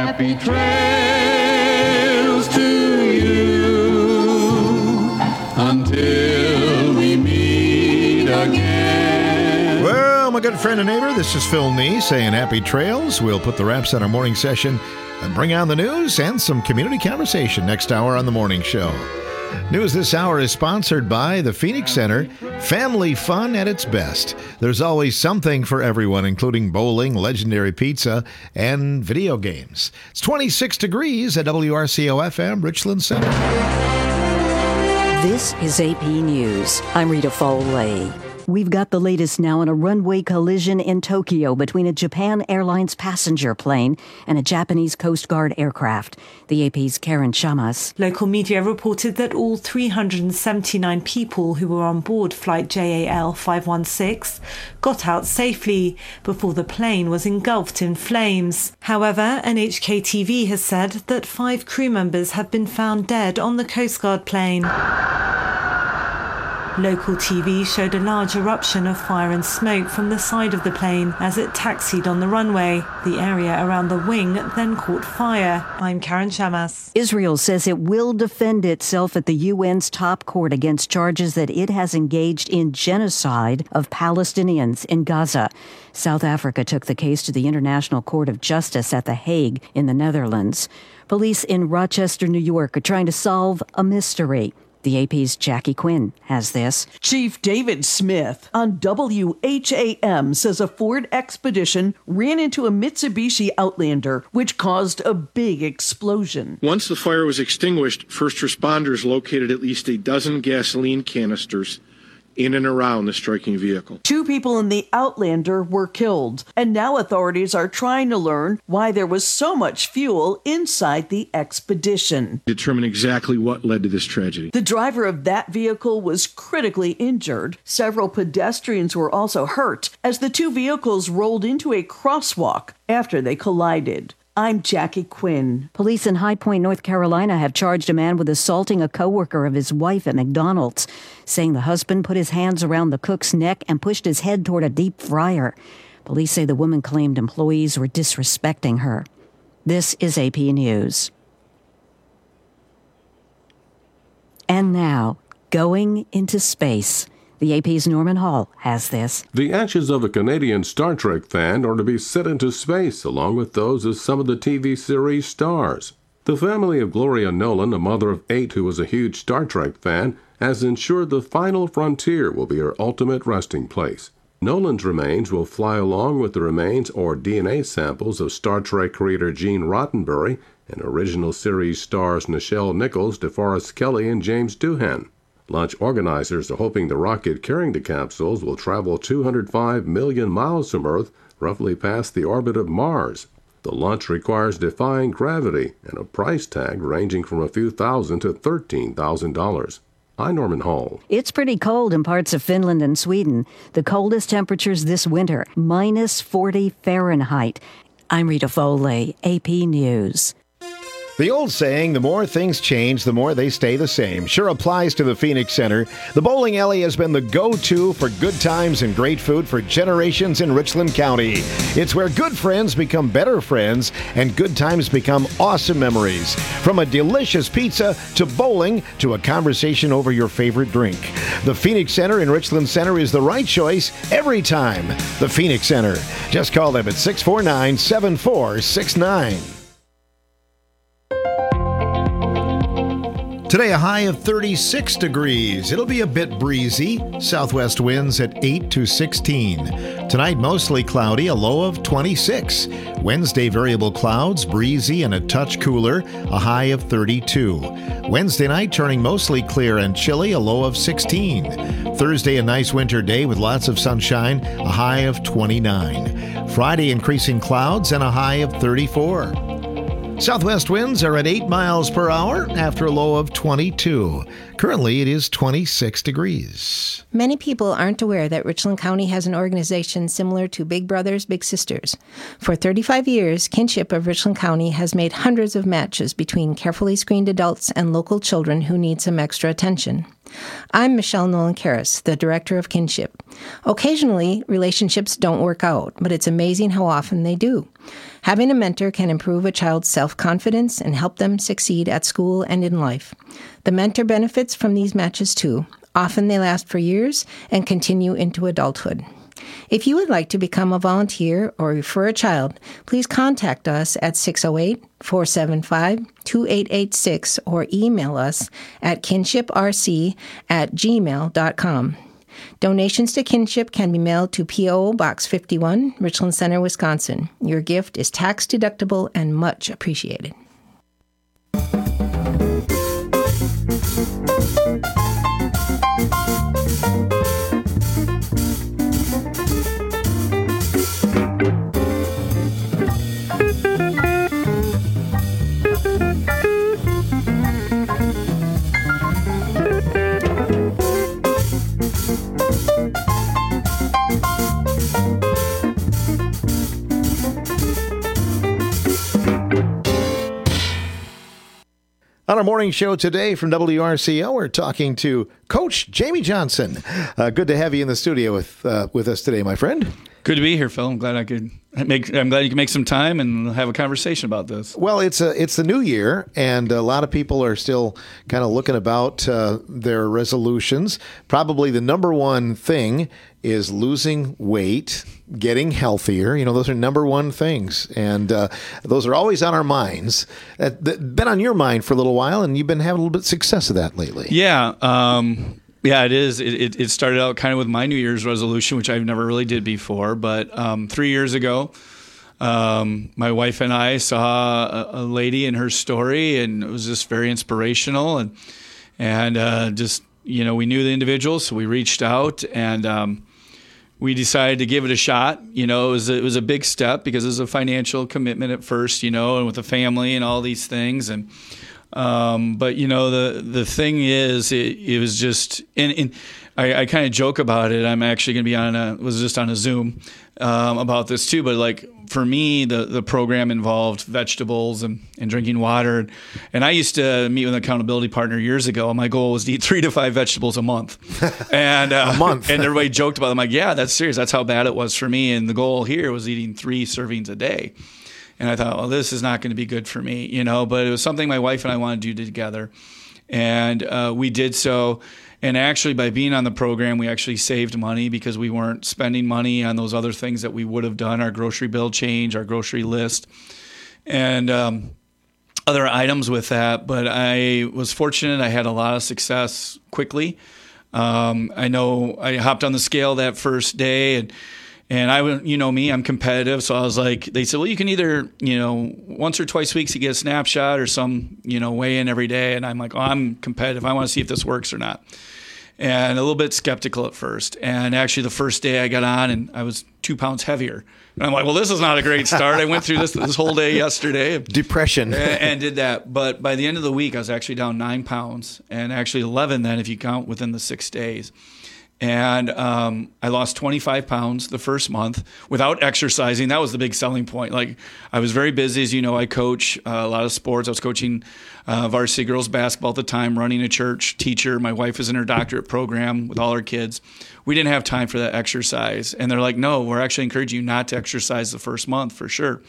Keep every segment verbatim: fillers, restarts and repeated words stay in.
happy trails to you until we meet again. Well, my good friend and neighbor, this is Phil Nee saying happy trails. We'll put the wraps on our morning session and bring on the news and some community conversation next hour on the morning show. News this hour is sponsored by the Phoenix Center. Family fun at its best. There's always something for everyone, including bowling, legendary pizza, and video games. It's twenty-six degrees at W R C O F M, Richland Center. This is A P News. I'm Rita Foley. We've got the latest now on a runway collision in Tokyo between a Japan Airlines passenger plane and a Japanese Coast Guard aircraft. The A P's Karen Chamas. Local media reported that all three hundred seventy-nine people who were on board flight J A L five one six got out safely before the plane was engulfed in flames. However, N H K T V has said that five crew members have been found dead on the Coast Guard plane. Local T V showed a large eruption of fire and smoke from the side of the plane as it taxied on the runway. The area around the wing then caught fire. I'm Karen Chamas. Israel says it will defend itself at the U N's top court against charges that it has engaged in genocide of Palestinians in Gaza. South Africa took the case to the International Court of Justice at The Hague in the Netherlands. Police in Rochester, New York are trying to solve a mystery. The A P's Jackie Quinn has this. Chief David Smith on W H A M says a Ford Expedition ran into a Mitsubishi Outlander, which caused a big explosion. Once the fire was extinguished, first responders located at least a dozen gasoline canisters in and around the striking vehicle. Two people in the Outlander were killed, and now authorities are trying to learn why there was so much fuel inside the Expedition. Determine exactly what led to this tragedy. The driver of that vehicle was critically injured. Several pedestrians were also hurt as the two vehicles rolled into a crosswalk after they collided. I'm Jackie Quinn. Police in High Point, North Carolina have charged a man with assaulting a coworker of his wife at McDonald's, saying the husband put his hands around the cook's neck and pushed his head toward a deep fryer. Police say the woman claimed employees were disrespecting her. This is A P News. And now, going into space. The A P's Norman Hall has this. The ashes of a Canadian Star Trek fan are to be sent into space, along with those of some of the T V series stars. The family of Gloria Nolan, a mother of eight who was a huge Star Trek fan, has ensured the final frontier will be her ultimate resting place. Nolan's remains will fly along with the remains or D N A samples of Star Trek creator Gene Roddenberry and original series stars Nichelle Nichols, DeForest Kelley, and James Doohan. Launch organizers are hoping the rocket carrying the capsules will travel two hundred five million miles from Earth, roughly past the orbit of Mars. The launch requires defying gravity and a price tag ranging from a few thousand to thirteen thousand dollars. I'm Norman Hall. It's pretty cold in parts of Finland and Sweden. The coldest temperatures this winter, minus forty Fahrenheit. I'm Rita Foley, A P News. The old saying, the more things change, the more they stay the same, sure applies to the Phoenix Center. The bowling alley has been the go-to for good times and great food for generations in Richland County. It's where good friends become better friends and good times become awesome memories. From a delicious pizza to bowling to a conversation over your favorite drink. The Phoenix Center in Richland Center is the right choice every time. The Phoenix Center. Just call them at six four nine, seven four six nine. Today, a high of thirty-six degrees. It'll be a bit breezy. Southwest winds at eight to sixteen. Tonight, mostly cloudy, a low of twenty-six. Wednesday, variable clouds, breezy and a touch cooler, a high of thirty-two. Wednesday night, turning mostly clear and chilly, a low of sixteen. Thursday, a nice winter day with lots of sunshine, a high of twenty-nine. Friday, increasing clouds and a high of thirty-four. Southwest winds are at eight miles per hour after a low of twenty-two. Currently, it is twenty-six degrees. Many people aren't aware that Richland County has an organization similar to Big Brothers Big Sisters. For thirty-five years, Kinship of Richland County has made hundreds of matches between carefully screened adults and local children who need some extra attention. I'm Michelle Nolan-Karras, the director of Kinship. Occasionally, relationships don't work out, but it's amazing how often they do. Having a mentor can improve a child's self-confidence and help them succeed at school and in life. The mentor benefits from these matches too. Often they last for years and continue into adulthood. If you would like to become a volunteer or refer a child, please contact us at six oh eight, four seven five, two eight eight six or email us at kinshiprc at gmail dot com. Donations to Kinship can be mailed to P O Box fifty-one, Richland Center, Wisconsin. Your gift is tax deductible and much appreciated. On our morning show today from W R C O, we're talking to Coach Jamie Johnson. Uh, good to have you in the studio with uh, with us today, my friend. Good to be here, Phil. I'm glad I could make. I'm glad you can make some time and have a conversation about this. Well, it's a it's the new year, and a lot of people are still kind of looking about uh, their resolutions. Probably the number one thing is losing weight, getting healthier. You know, those are number one things, and uh, those are always on our minds. That, that been on your mind for a little while, and you've been having a little bit of success of that lately. Yeah. Um, Yeah, it is. It, it, it started out kind of with my New Year's resolution, which I've never really did before. But um, three years ago, um, my wife and I saw a, a lady in her story, and it was just very inspirational. And and uh, just, you know, we knew the individual, so we reached out, and um, we decided to give it a shot. You know, it was a, it was a big step because it was a financial commitment at first, you know, and with a family and all these things. And Um, but you know, the, the thing is, it, it was just, and, and I, I kind of joke about it. I'm actually going to be on a, was just on a Zoom, um, about this too. But like for me, the, the program involved vegetables and, and drinking water. And I used to meet with an accountability partner years ago. And my goal was to eat three to five vegetables a month. And, uh, a month. And everybody joked about it. I'm like, yeah, that's serious. That's how bad it was for me. And the goal here was eating three servings a day. And I thought, well, this is not going to be good for me, you know, but it was something my wife and I wanted to do together. And uh, we did so. And actually, by being on the program, we actually saved money because we weren't spending money on those other things that we would have done, our grocery bill change, our grocery list, and um, other items with that. But I was fortunate. I had a lot of success quickly. Um, I know I hopped on the scale that first day, and And I, you know me, I'm competitive. So I was like, they said, well, you can either, you know, once or twice weeks you get a snapshot or some, you know, weigh in every day. And I'm like, oh, I'm competitive. I want to see if this works or not. And a little bit skeptical at first. And actually the first day I got on and I was two pounds heavier. And I'm like, well, this is not a great start. I went through this this whole day yesterday. Depression. and, and did that. But by the end of the week, I was actually down nine pounds and actually eleven then if you count within the six days. And um, I lost twenty-five pounds the first month without exercising. That was the big selling point. Like I was very busy. As you know, I coach uh, a lot of sports. I was coaching uh, varsity girls basketball at the time, running a church, teacher. My wife was in her doctorate program with all her kids. We didn't have time for that exercise. And they're like, no, we're actually encouraging you not to exercise the first month for sure.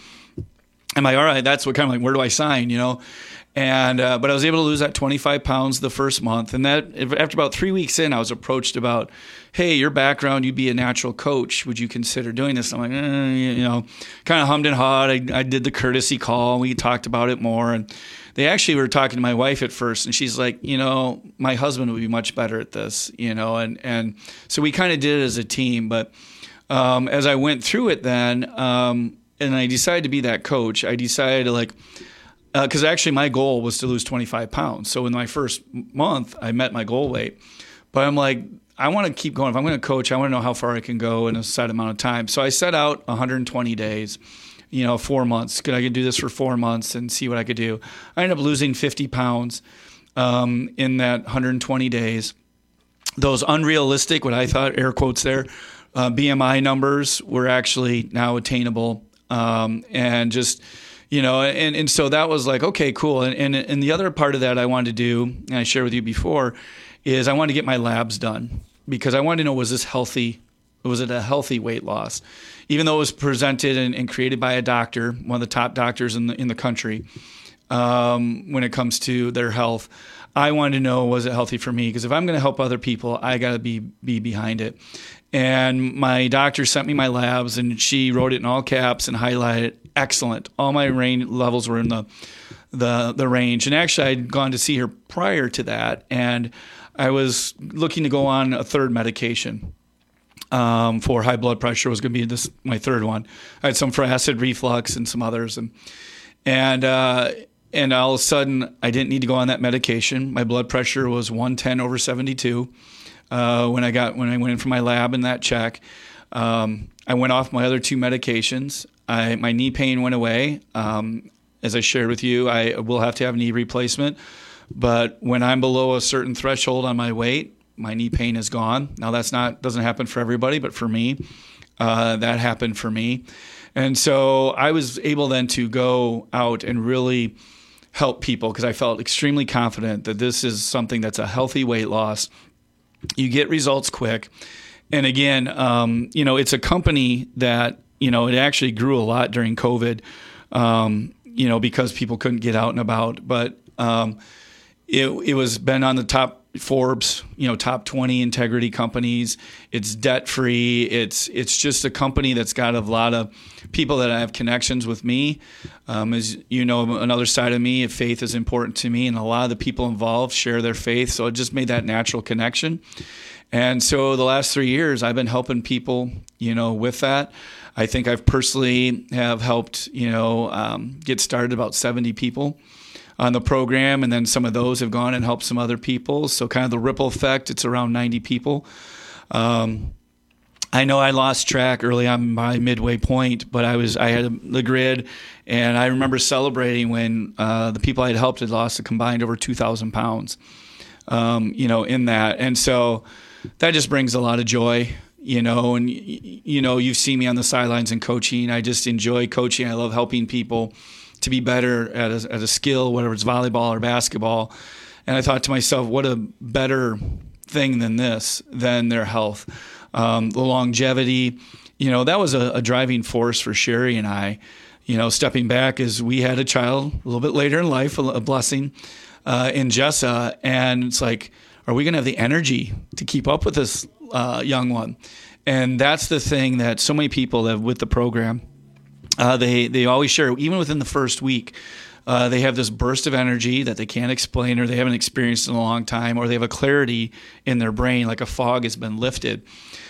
I'm like, all right, that's what kind of like, where do I sign, you know? And uh, but I was able to lose that twenty-five pounds the first month. And that after about three weeks in, I was approached about, hey, your background, you'd be a natural coach. Would you consider doing this? And I'm like, eh, you know, kind of hummed and hawed. I, I did the courtesy call. We talked about it more. And they actually were talking to my wife at first. And she's like, you know, my husband would be much better at this, you know. And, and so we kind of did it as a team. But um, as I went through it then, um, and I decided to be that coach, I decided to like, because uh, actually my goal was to lose twenty-five pounds. So in my first month, I met my goal weight. But I'm like, I want to keep going. If I'm going to coach, I want to know how far I can go in a set amount of time. So I set out one hundred twenty days, you know, four months. Could I could do this for four months and see what I could do? I ended up losing fifty pounds um, in that one hundred twenty days. Those unrealistic, what I thought, air quotes there, uh, B M I numbers were actually now attainable. Um, and just... You know, and, and so that was like, okay, cool. And, and and the other part of that I wanted to do, and I shared with you before, is I wanted to get my labs done because I wanted to know, was this healthy was it a healthy weight loss? Even though it was presented and, and created by a doctor, one of the top doctors in the in the country, um, when it comes to their health, I wanted to know, was it healthy for me? Because if I'm going to help other people, I got to be be behind it. And my doctor sent me my labs, and she wrote it in all caps and highlighted, excellent. All my range levels were in the the the range. And actually, I'd gone to see her prior to that, and I was looking to go on a third medication um, for high blood pressure. It was going to be this my third one. I had some for acid reflux and some others, and and uh, and all of a sudden, I didn't need to go on that medication. My blood pressure was one ten over seventy-two. Uh, when I got when I went in for my lab and that check, um, I went off my other two medications. I, my knee pain went away. Um, as I shared with you, I will have to have knee replacement. But when I'm below a certain threshold on my weight, my knee pain is gone. Now that's not doesn't happen for everybody, but for me, uh, that happened for me. And so I was able then to go out and really help people because I felt extremely confident that this is something that's a healthy weight loss. You get results quick. And again, um, you know, it's a company that, you know, it actually grew a lot during COVID, um, you know, because people couldn't get out and about. But um, it, it was been on the top Forbes, you know, top twenty integrity companies. It's debt free. It's it's just a company that's got a lot of people that have connections with me. Um, as you know, another side of me, faith is important to me, and a lot of the people involved share their faith. So it just made that natural connection. And so the last three years, I've been helping people, you know, with that. I think I've personally have helped, you know, um, get started about seventy people on the program, and then some of those have gone and helped some other people. So kind of the ripple effect, it's around ninety people. Um, I know I lost track early on my midway point, but I was I had the grid, and I remember celebrating when uh, the people I had helped had lost a combined over two thousand pounds, um, you know, in that. And so that just brings a lot of joy, you know, and, you know, you've seen me on the sidelines and coaching. I just enjoy coaching. I love helping people to be better at a, at a skill, whether it's volleyball or basketball. And I thought to myself, what a better thing than this, than their health. Um, the longevity, you know, that was a, a driving force for Sherry and I, you know, stepping back as we had a child a little bit later in life, a, a blessing uh, in Jessa. And it's like, are we going to have the energy to keep up with this uh, young one? And that's the thing that so many people have with the program. Uh, they they always share, even within the first week, uh, they have this burst of energy that they can't explain or they haven't experienced in a long time, or they have a clarity in their brain, like a fog has been lifted.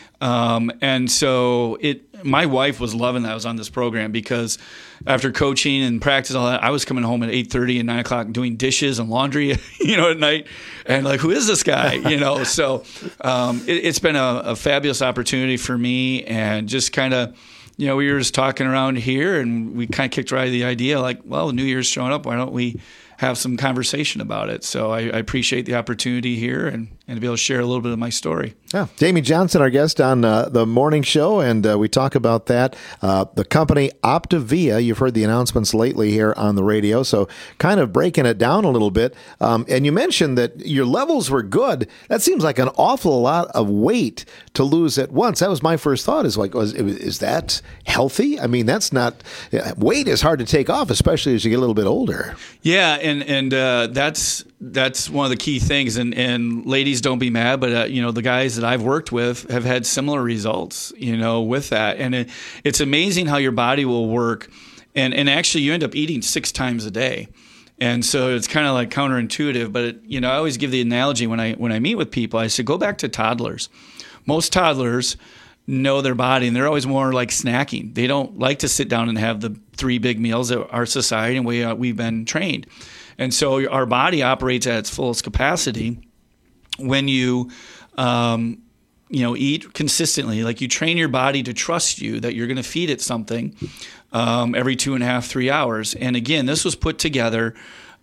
Um, and so it, my wife was loving that I was on this program, because after coaching and practice, all that, I was coming home at eight thirty and nine o'clock doing dishes and laundry, you know, at night, and like, who is this guy? You know, so um, it, it's been a, a fabulous opportunity for me, and just kind of, you know, we were just talking around here, and we kind of kicked right the idea, like, well, New Year's showing up, why don't we have some conversation about it? So I, I appreciate the opportunity here and, and to be able to share a little bit of my story. Yeah, Jamie Johnson, our guest on uh, the morning show, and uh, we talk about that. Uh, the company Optavia, you've heard the announcements lately here on the radio, so kind of breaking it down a little bit. Um, and you mentioned that your levels were good. That seems like an awful lot of weight to lose at once. That was my first thought, is like, was, is that healthy? I mean, that's not, weight is hard to take off, especially as you get a little bit older. Yeah, and, and uh, that's that's one of the key things. And, and ladies, don't be mad, but uh, you know, the guys that I've worked with have had similar results, you know, with that. And it, it's amazing how your body will work. And, and actually, you end up eating six times a day. And so it's kind of like counterintuitive. But, it, you know, I always give the analogy when I when I meet with people, I say, go back to toddlers. Most toddlers know their body, and they're always more like snacking. They don't like to sit down and have the three big meals of our society, and we, uh, we've been trained. And so our body operates at its fullest capacity when you, um, you know, eat consistently. Like, you train your body to trust you that you're going to feed it something um, every two and a half, three hours. And again, this was put together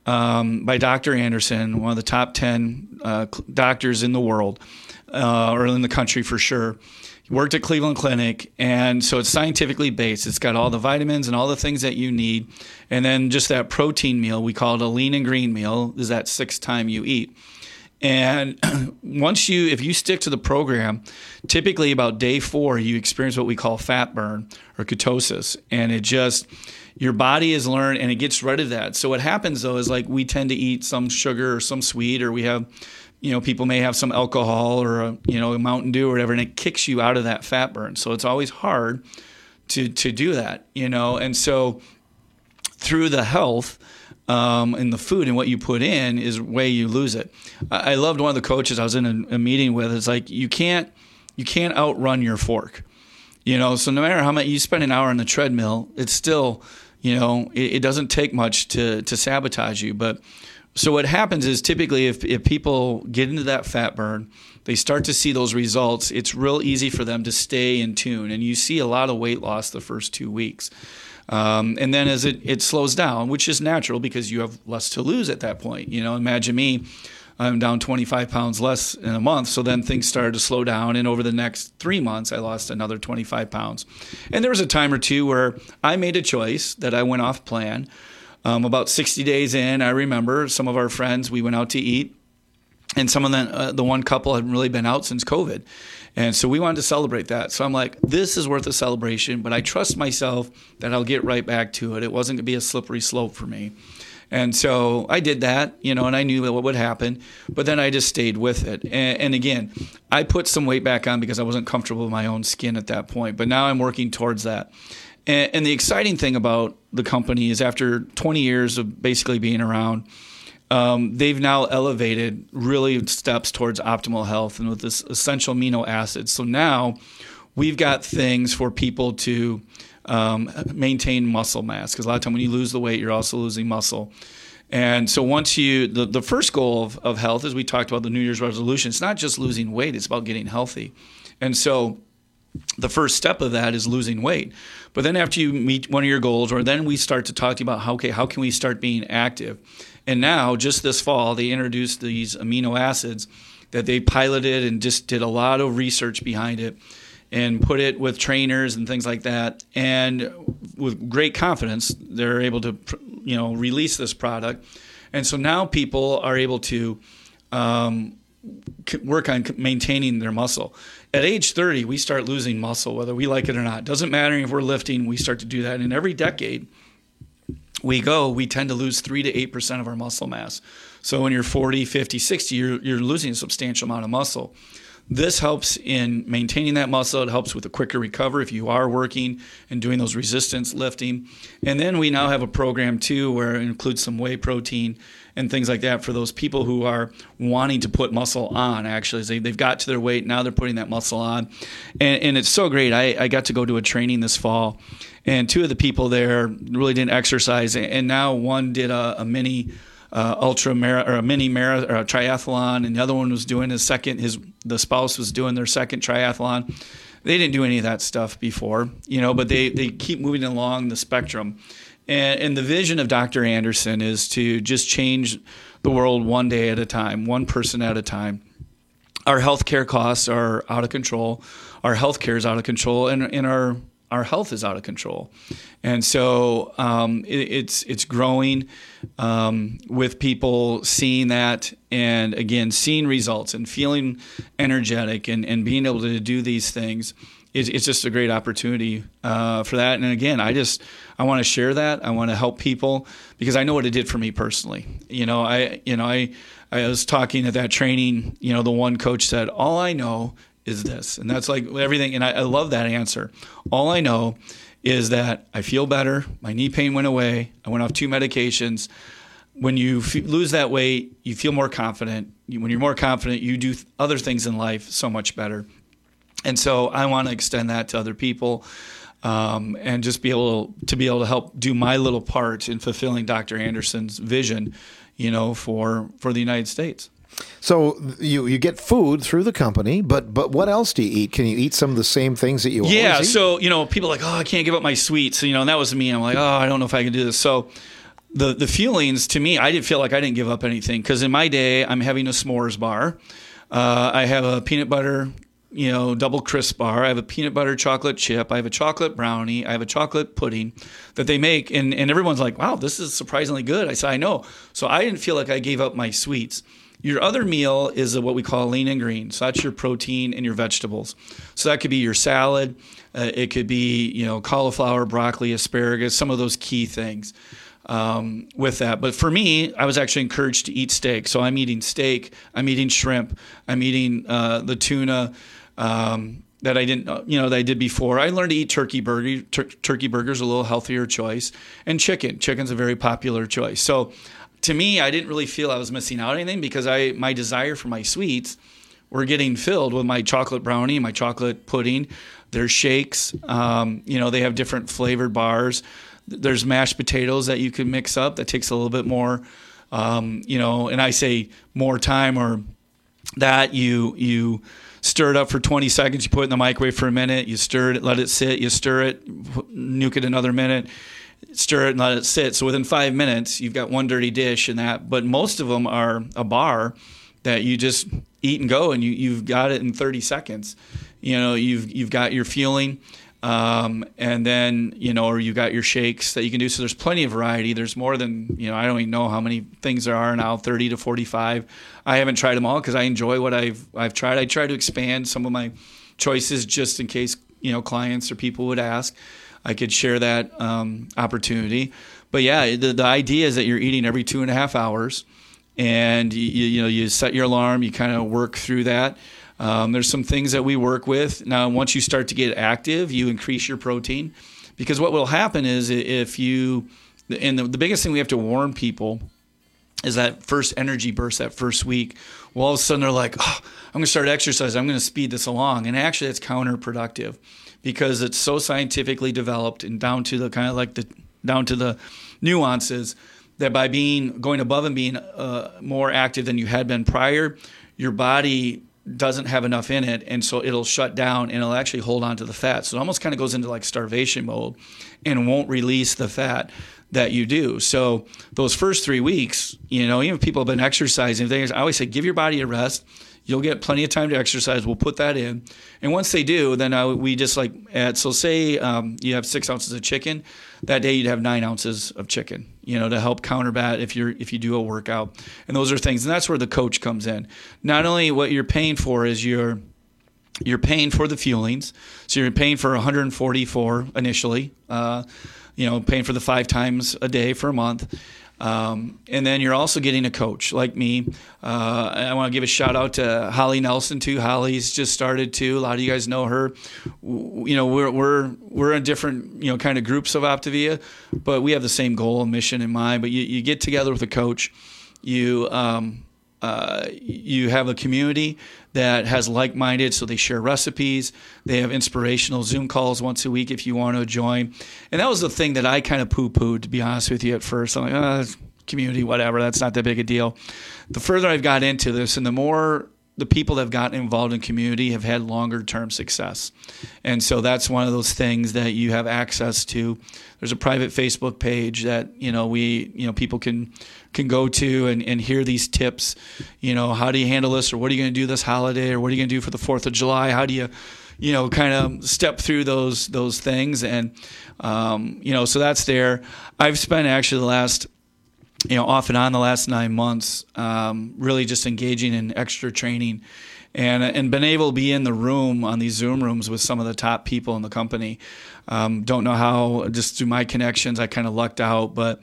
um, by Doctor Anderson, one of the top ten uh, doctors in the world, uh, or in the country for sure. He worked at Cleveland Clinic, and so it's scientifically based. It's got all the vitamins and all the things that you need. And then just that protein meal, we call it a lean and green meal, is that sixth time you eat. And once you, if you stick to the program, typically about day four, you experience what we call fat burn or ketosis. And it just, your body has learned and it gets rid of that. So what happens though is like we tend to eat some sugar or some sweet, or we have, you know, people may have some alcohol or, a, you know, a Mountain Dew or whatever, and it kicks you out of that fat burn. So it's always hard to, to do that, you know. And so through the health, Um, and the food and what you put in is the way you lose it. I, I loved one of the coaches I was in a, a meeting with. It's like you can't you can't outrun your fork, you know. So no matter how much you spend an hour on the treadmill, it's still, you know, it, it doesn't take much to to sabotage you. But so what happens is typically if if people get into that fat burn, they start to see those results. It's real easy for them to stay in tune, and you see a lot of weight loss the first two weeks. Um, and then as it, it slows down, which is natural because you have less to lose at that point. You know, imagine me, I'm down twenty-five pounds less in a month. So then things started to slow down. And over the next three months, I lost another twenty-five pounds. And there was a time or two where I made a choice that I went off plan. Um, about sixty days in, I remember some of our friends, we went out to eat. And some of the, uh, the one couple hadn't really been out since COVID. And so we wanted to celebrate that. So I'm like, this is worth a celebration, but I trust myself that I'll get right back to it. It wasn't going to be a slippery slope for me. And so I did that, you know, and I knew what would happen, but then I just stayed with it. And, and again, I put some weight back on because I wasn't comfortable with my own skin at that point, but now I'm working towards that. And, and the exciting thing about the company is after twenty years of basically being around, Um, they've now elevated really steps towards optimal health and with this essential amino acids. So now we've got things for people to um, maintain muscle mass, because a lot of time when you lose the weight, you're also losing muscle. And so once you, the, the first goal of, of health, as we talked about the New Year's resolution, it's not just losing weight, it's about getting healthy. And so the first step of that is losing weight. But then after you meet one of your goals, or then we start to talk to you about how, okay, how can we start being active? And now, just this fall, they introduced these amino acids that they piloted and just did a lot of research behind it and put it with trainers and things like that. And with great confidence, they're able to, you know, release this product. And so now people are able to um, work on maintaining their muscle. At age thirty, we start losing muscle, whether we like it or not. Doesn't matter if we're lifting, we start to do that. And in every decade we go, we tend to lose three to eight percent of our muscle mass. So when you're forty, fifty, sixty, you're, you're losing a substantial amount of muscle. This helps in maintaining that muscle. It helps with a quicker recovery if you are working and doing those resistance lifting. And then we now have a program too where it includes some whey protein and things like that for those people who are wanting to put muscle on, actually. They, they've got to their weight, now they're putting that muscle on. And, and it's so great. I, I got to go to a training this fall, and two of the people there really didn't exercise, and now one did a, a mini uh, ultra mar- or a mini marathon or a triathlon, and the other one was doing his second. His the spouse was doing their second triathlon. They didn't do any of that stuff before, you know, but they they keep moving along the spectrum. And, and the vision of Doctor Anderson is to just change the world one day at a time, one person at a time. Our healthcare costs are out of control. Our healthcare is out of control, and, and our our health is out of control. And so um, it, it's it's growing um, with people seeing that, and again, seeing results and feeling energetic and, and being able to do these things. It's, it's just a great opportunity uh, for that. And again, I just I want to share that. I want to help people because I know what it did for me personally. You know, I you know I I was talking at that training. You know, the one coach said, "All I know is this," and that's like everything. And I, I love that answer. All I know is that I feel better. My knee pain went away. I went off two medications. When you f- lose that weight, you feel more confident. You, when you're more confident, you do th- other things in life so much better. And so I want to extend that to other people um, and just be able to be able to help do my little part in fulfilling Doctor Anderson's vision, you know, for, for the United States. So you, you get food through the company, but but what else do you eat? Can you eat some of the same things that you always yeah, eat? Yeah, so, you know, people are like, oh, I can't give up my sweets. You know, and that was me. I'm like, oh, I don't know if I can do this. So the, the feelings, to me, I didn't feel like I didn't give up anything because in my day, I'm having a s'mores bar. Uh, I have a peanut butter you know, double crisp bar. I have a peanut butter chocolate chip. I have a chocolate brownie. I have a chocolate pudding that they make. And, and everyone's like, wow, this is surprisingly good. I said, I know. So I didn't feel like I gave up my sweets. Your other meal is what we call lean and green. So that's your protein and your vegetables. So that could be your salad. Uh, it could be, you know, cauliflower, broccoli, asparagus, some of those key things um, with that. But for me, I was actually encouraged to eat steak. So I'm eating steak. I'm eating shrimp. I'm eating uh, the tuna um, that I didn't, you know, that I did before. I learned to eat turkey burger. Tur- turkey burger's a little healthier choice. And chicken. Chicken's a very popular choice. So to me, I didn't really feel I was missing out on anything because I my desire for my sweets were getting filled with my chocolate brownie, my chocolate pudding. There's shakes. Um, you know, they have different flavored bars. There's mashed potatoes that you can mix up that takes a little bit more, um, you know, and I say more time or that you you stir it up for twenty seconds. You put it in the microwave for a minute. You stir it, let it sit. You stir it, nuke it another minute. Stir it and let it sit. So within five minutes, you've got one dirty dish and that. But most of them are a bar that you just eat and go, and you you've got it in thirty seconds. You know, you've you've got your fueling, um, and then you know, or you got your shakes that you can do. So there's plenty of variety. There's more than you know. I don't even know how many things there are now. thirty to forty-five. I haven't tried them all because I enjoy what I've I've tried. I try to expand some of my choices just in case you know clients or people would ask. I could share that um, opportunity. But yeah, the, the idea is that you're eating every two and a half hours and you, you know, you set your alarm, you kind of work through that. Um, there's some things that we work with. Now, once you start to get active, you increase your protein because what will happen is if you, and the, the biggest thing we have to warn people is that first energy burst, that first week. Well, all of a sudden they're like, oh, I'm going to start exercising. I'm going to speed this along. And actually it's counterproductive because it's so scientifically developed and down to the kind of like the, down to the nuances that by being, going above and being uh, more active than you had been prior, your body doesn't have enough in it. And so it'll shut down and it'll actually hold on to the fat. So it almost kind of goes into like starvation mode and won't release the fat that you do. So those first three weeks, you know, even if people have been exercising, they, I always say, give your body a rest. You'll get plenty of time to exercise. We'll put that in. And once they do, then I, we just like add, so say um, you have six ounces of chicken, that day you'd have nine ounces of chicken, you know, to help counterbat if you're, if you do a workout. And those are things, and that's where the coach comes in. Not only what you're paying for is your, you're paying for the fuelings. So you're paying for one hundred forty-four initially, uh, you know, paying for the five times a day for a month. Um, and then you're also getting a coach like me. Uh, I want to give a shout out to Holly Nelson too. Holly's just started too. A lot of you guys know her. You know, we're we're we're in different you know kind of groups of Optavia, but we have the same goal and mission in mind. But you, you get together with a coach. You um, uh, you have a community that has like-minded, so they share recipes. They have inspirational Zoom calls once a week if you want to join. And that was the thing that I kind of poo-pooed, to be honest with you, at first. I'm like, oh, community, whatever, that's not that big a deal. The further I've got into this and the more the people that have gotten involved in community have had longer-term success. And so that's one of those things that you have access to. There's a private Facebook page that, you know, we, you know, people can can go to and, and hear these tips. You know, how do you handle this, or what are you going to do this holiday, or what are you going to do for the fourth of July? How do you, you know, kind of step through those those things? And, um, you know, so that's there. I've spent actually the last you know, off and on the last nine months, um, really just engaging in extra training and and been able to be in the room on these Zoom rooms with some of the top people in the company. Um, don't know how, just through my connections, I kind of lucked out, but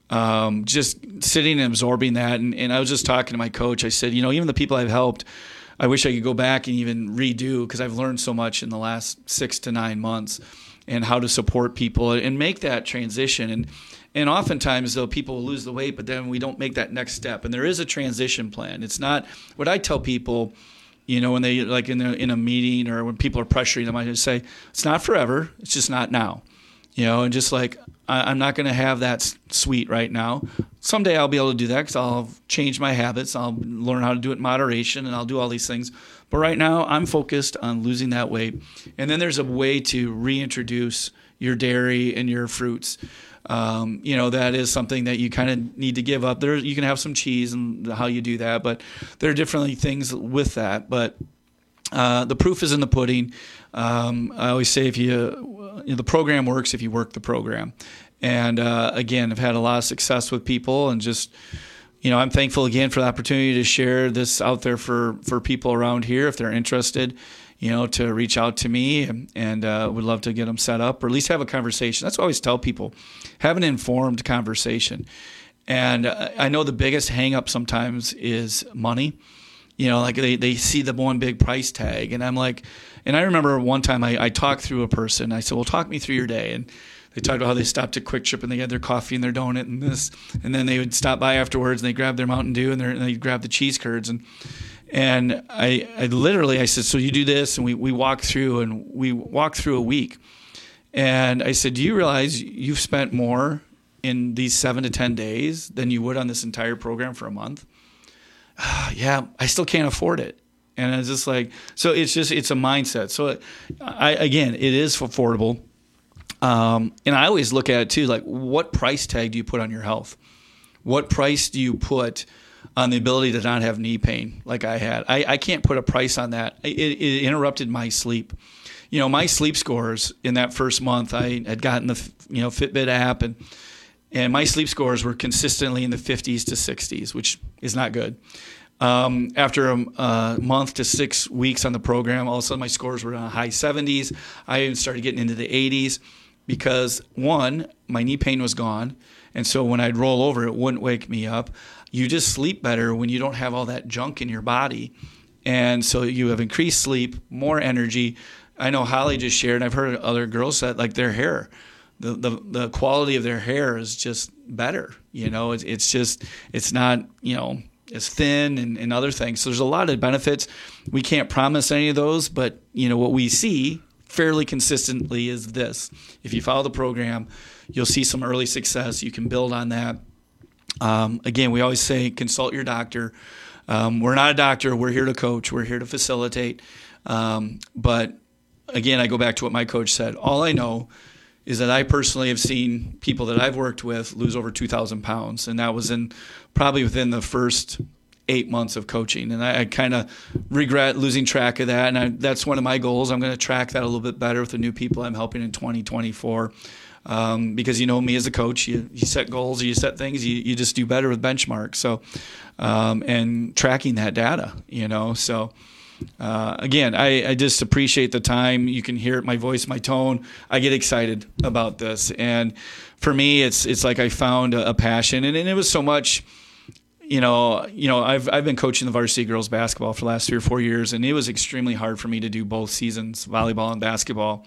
um, just sitting and absorbing that. And, and I was just talking to my coach. I said, you know, even the people I've helped, I wish I could go back and even redo, because I've learned so much in the last six to nine months and how to support people and make that transition. And And oftentimes, though, people will lose the weight, but then we don't make that next step. And there is a transition plan. It's not what I tell people, you know, when they like in a, in a meeting or when people are pressuring them, I just say, it's not forever. It's just not now, you know, and just like, I, I'm not going to have that sweet right now. Someday I'll be able to do that because I'll change my habits. I'll learn how to do it in moderation, and I'll do all these things. But right now, I'm focused on losing that weight. And then there's a way to reintroduce your dairy and your fruits. Um, you know, that is something that you kind of need to give up. There, you can have some cheese and how you do that, but there are definitely things with that. But uh, the proof is in the pudding. Um, I always say if you, you know, the program works if you work the program. And uh, again, I've had a lot of success with people and just you know, I'm thankful again for the opportunity to share this out there for, for people around here if they're interested, you know, to reach out to me, and, and uh, would love to get them set up or at least have a conversation. That's what I always tell people, have an informed conversation. And uh, I know the biggest hang up sometimes is money. You know, like they, they see the one big price tag, and I'm like, and I remember one time I, I talked through a person. I said, well, talk me through your day. And they talked about how they stopped at Quick Trip and they had their coffee and their donut and this, and then they would stop by afterwards and they grabbed their Mountain Dew and, their, and they grabbed the cheese curds. And and I, I literally, I said, so you do this, and we, we walked through and we walked through a week. And I said, do you realize you've spent more in these seven to ten days than you would on this entire program for a month? Uh, yeah, I still can't afford it. And it's just like, so it's just, it's a mindset. So I, again, it is affordable. Um, and I always look at it too, like what price tag do you put on your health? What price do you put on the ability to not have knee pain like I had? I, I can't put a price on that. It, it interrupted my sleep. You know, my sleep scores in that first month, I had gotten the, you know, Fitbit app, and and my sleep scores were consistently in the fifties to sixties, which is not good. Um, after a, a month to six weeks on the program, all of a sudden my scores were in the high seventies. I even started getting into the eighties because, one, my knee pain was gone, and so when I'd roll over, it wouldn't wake me up. You just sleep better when you don't have all that junk in your body, and so you have increased sleep, more energy. I know Holly just shared, and I've heard other girls say, like, their hair, the the, the quality of their hair is just better. You know, it's, it's just, it's not, you know, as thin and, and other things. So there's a lot of benefits. We can't promise any of those, but, you know, what we see fairly consistently is this. If you follow the program, you'll see some early success. You can build on that. Um, again, we always say consult your doctor. Um, we're not a doctor. We're here to coach. We're here to facilitate. Um, but again, I go back to what my coach said. All I know is that I personally have seen people that I've worked with lose over two thousand pounds, and that was in probably within the first eight months of coaching. And I, I kind of regret losing track of that, and I, that's one of my goals. I'm going to track that a little bit better with the new people I'm helping in twenty twenty-four. Um, because you know me as a coach, you, you set goals, you set things, you, you just do better with benchmarks. So, um, and tracking that data, you know, so uh, again, I, I just appreciate the time. You can hear it, my voice, my tone. I get excited about this. And for me, it's, it's like I found a, a passion, and, and it was so much, you know, you know, I've, I've been coaching the varsity girls basketball for the last three or four years, and it was extremely hard for me to do both seasons, volleyball and basketball.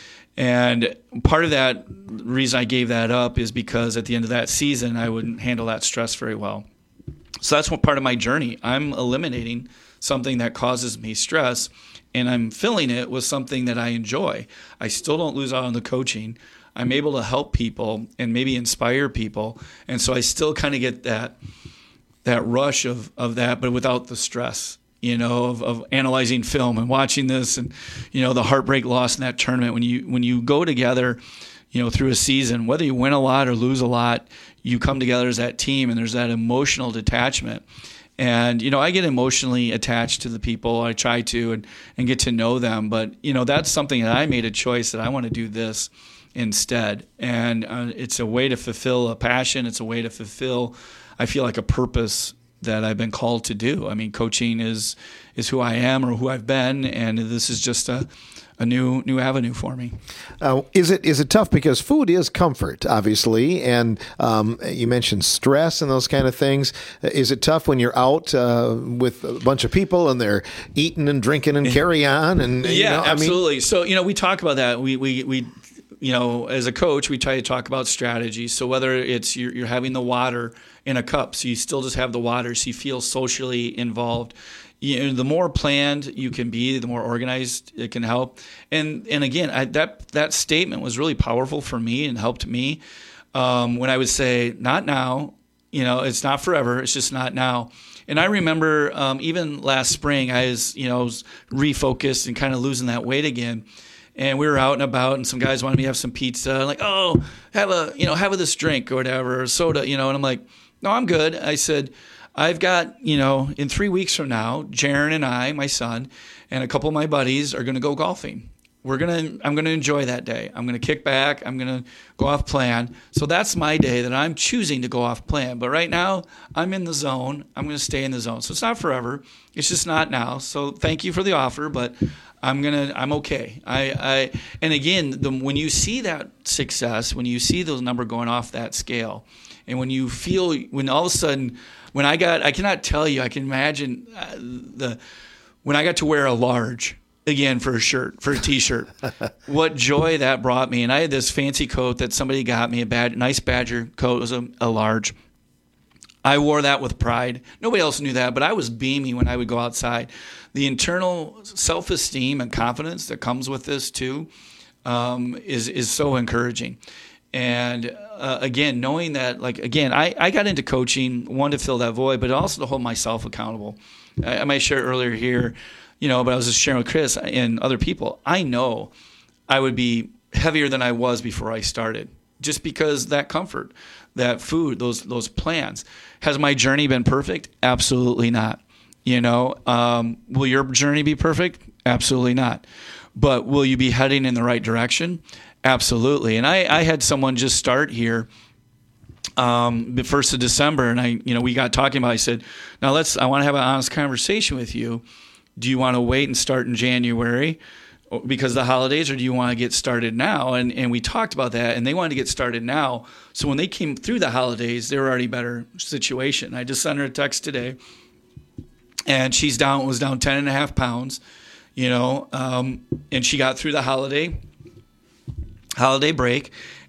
And part of that reason I gave that up is because at the end of that season, I wouldn't handle that stress very well. So that's what part of my journey. I'm eliminating something that causes me stress, and I'm filling it with something that I enjoy. I still don't lose out on the coaching. I'm able to help people and maybe inspire people. And so I still kind of get that that rush of, of that, but without the stress. You know, of, of analyzing film and watching this, and, you know, the heartbreak loss in that tournament. When you when you go together, you know, through a season, whether you win a lot or lose a lot, you come together as that team, and there's that emotional detachment. And, you know, I get emotionally attached to the people. I try to and, and get to know them. But, you know, that's something that I made a choice that I want to do this instead. And uh, it's a way to fulfill a passion. It's a way to fulfill, I feel like, a purpose that I've been called to do. I mean, coaching is is who I am or who I've been, and this is just a a new new avenue for me. Uh, is it is it tough because food is comfort, obviously, and um, you mentioned stress and those kind of things. Is it tough when you're out uh, with a bunch of people and they're eating and drinking and carry on? And yeah, you know, absolutely. I mean, so you know, we talk about that. We we we. You know, as a coach, we try to talk about strategy. So whether it's you're, you're having the water in a cup, so you still just have the water, so you feel socially involved. You know, the more planned you can be, the more organized it can help. And and again, I, that that statement was really powerful for me and helped me um, when I would say, "Not now." You know, it's not forever. It's just not now. And I remember um, even last spring, I was you know was refocused and kind of losing that weight again. And we were out and about, and some guys wanted me to have some pizza. I'm like, oh, have a, you know, have a this drink or whatever, or soda, you know. And I'm like, no, I'm good. I said, I've got, you know, in three weeks from now, Jaron and I, my son, and a couple of my buddies are going to go golfing. we're gonna I'm gonna enjoy that day. I'm gonna kick back. I'm gonna go off plan. So that's my day that I'm choosing to go off plan. But right now I'm in the zone. I'm gonna stay in the zone. So it's not forever. It's just not now. So thank you for the offer, but I'm gonna I'm okay. I, I and again, the, when you see that success, when you see those numbers going off that scale, and when you feel when all of a sudden when I got I cannot tell you I can imagine uh, the when I got to wear a large. Again, for a shirt, for a T-shirt, what joy that brought me. And I had this fancy coat that somebody got me, a bad, nice Badger coat. It was a, a large. I wore that with pride. Nobody else knew that, but I was beaming when I would go outside. The internal self-esteem and confidence that comes with this too um, is is so encouraging. And uh, again, knowing that, like, again, I, I got into coaching, one, to fill that void, but also to hold myself accountable. I, I might share earlier here, you know, but I was just sharing with Chris and other people. I know I would be heavier than I was before I started, just because that comfort, that food, those those plans. Has my journey been perfect? Absolutely not. You know, um, will your journey be perfect? Absolutely not. But will you be heading in the right direction? Absolutely. And I, I had someone just start here um, the first of December, and I, you know, we got talking about. I said, now let's. I want to have an honest conversation with you. Do you want to wait and start in January because of the holidays, or do you want to get started now? And and we talked about that, and they wanted to get started now. So when they came through the holidays, they were already better situation. I just sent her a text today, and she's down was down ten and a half pounds, you know, um, and she got through the holiday holiday break,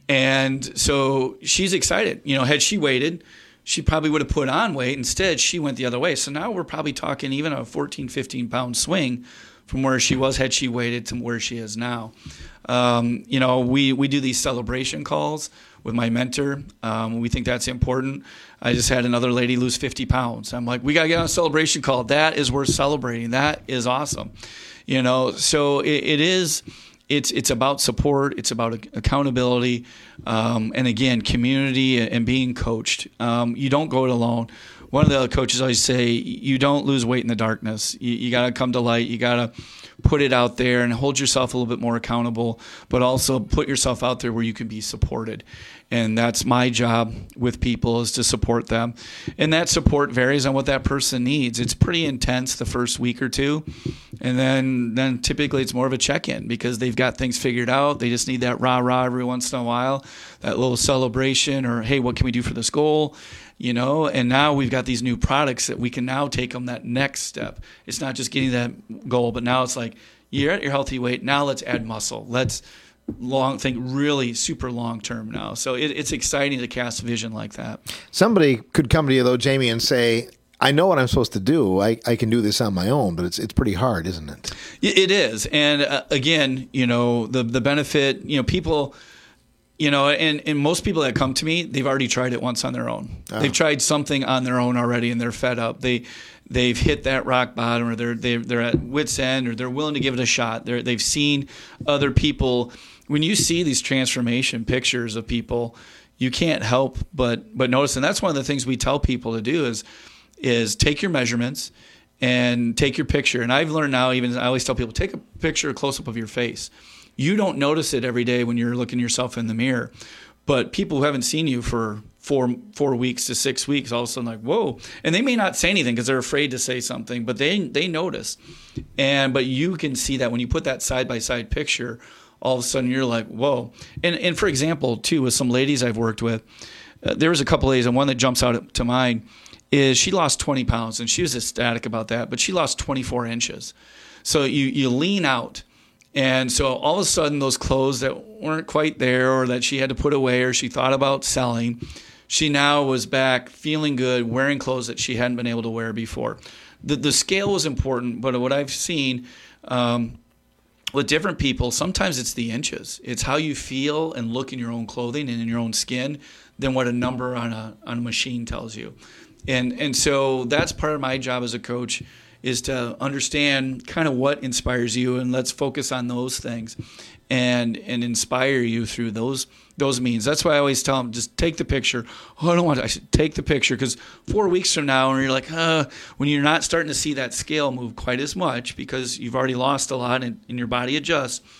and so she's excited. You know, had she waited, she probably would have put on weight. Instead, she went the other way. So now we're probably talking even a fourteen, fifteen pound swing from where she was had she waited to where she is now. Um, you know, we, we do these celebration calls with my mentor. Um, we think that's important. I just had another lady lose fifty pounds. I'm like, we got to get on a celebration call. That is worth celebrating. That is awesome. You know, so it, it is... It's it's about support. It's about accountability, um, and again, community and being coached. Um, you don't go it alone. One of the other coaches always say, you don't lose weight in the darkness. You, you got to come to light. You got to put it out there and hold yourself a little bit more accountable, but also put yourself out there where you can be supported. And that's my job with people, is to support them. And that support varies on what that person needs. It's pretty intense the first week or two. And then, then typically it's more of a check-in because they've got things figured out. They just need that rah-rah every once in a while, that little celebration, or, hey, what can we do for this goal? You know, and now we've got these new products that we can now take them that next step. It's not just getting that goal, but now it's like, you're at your healthy weight. Now let's add muscle. Let's long think really super long term now. So it, it's exciting to cast vision like that. Somebody could come to you though, Jamie, and say, I know what I'm supposed to do. I, I can do this on my own, but it's it's pretty hard, isn't it? It is. And uh, again, you know, the the benefit, you know, people, you know, and, and most people that come to me, they've already tried it once on their own. Oh. They've tried something on their own already, and they're fed up. They they've hit that rock bottom, or they're they're they're at wit's end, or they're willing to give it a shot. They're they've seen other people. When you see these transformation pictures of people, you can't help but but notice. And that's one of the things we tell people to do is is take your measurements and take your picture. And I've learned now, even I always tell people, take a picture, a close-up of your face. You don't notice it every day when you're looking yourself in the mirror. But people who haven't seen you for four four weeks to six weeks, all of a sudden like, whoa. And they may not say anything because they're afraid to say something, but they they notice. And but you can see that when you put that side-by-side picture, all of a sudden you're like, whoa. And and for example, too, with some ladies I've worked with, uh, there was a couple ladies, and one that jumps out to mind is she lost twenty pounds, and she was ecstatic about that, but she lost twenty-four inches. So you, you lean out. And so all of a sudden those clothes that weren't quite there, or that she had to put away, or she thought about selling, she now was back feeling good, wearing clothes that she hadn't been able to wear before. The, the scale was important, but what I've seen um, with different people, sometimes it's the inches. It's how you feel and look in your own clothing and in your own skin than what a number on a on a machine tells you. And and so that's part of my job as a coach, is to understand kind of what inspires you, and let's focus on those things and and inspire you through those those means. That's why I always tell them, just take the picture. Oh, I don't want to. I should take the picture, because four weeks from now, when you're like, uh, when you're not starting to see that scale move quite as much because you've already lost a lot and, and your body adjusts,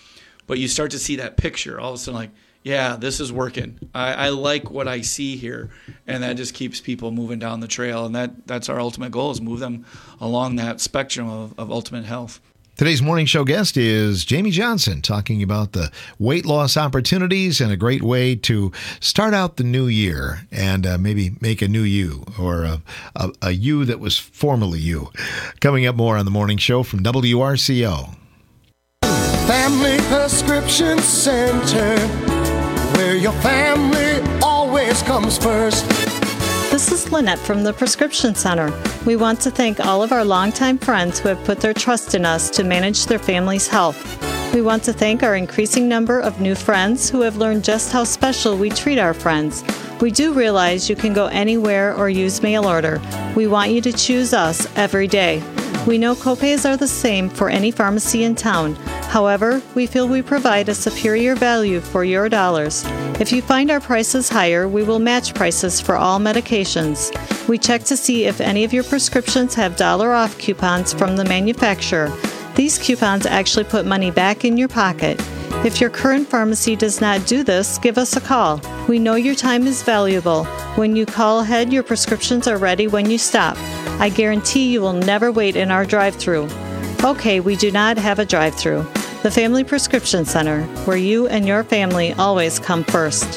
but you start to see that picture. All of a sudden, like, yeah, this is working. I, I like what I see here, and that just keeps people moving down the trail. And that, that's our ultimate goal, is move them along that spectrum of, of ultimate health. Today's morning show guest is Jamie Johnson, talking about the weight loss opportunities and a great way to start out the new year and uh, maybe make a new you, or a, a, a you that was formerly you. Coming up more on the morning show from W R C O. Family Prescription Center, where your family always comes first. This is Lynette from the Prescription Center. We want to thank all of our longtime friends who have put their trust in us to manage their family's health. We want to thank our increasing number of new friends who have learned just how special we treat our friends. We do realize you can go anywhere or use mail order. We want you to choose us every day. We know copays are the same for any pharmacy in town. However, we feel we provide a superior value for your dollars. If you find our prices higher, we will match prices for all medications. We check to see if any of your prescriptions have dollar off coupons from the manufacturer. These coupons actually put money back in your pocket. If your current pharmacy does not do this, give us a call. We know your time is valuable. When you call ahead, your prescriptions are ready when you stop. I guarantee you will never wait in our drive-thru. Okay, we do not have a drive-thru. The Family Prescription Center, where you and your family always come first.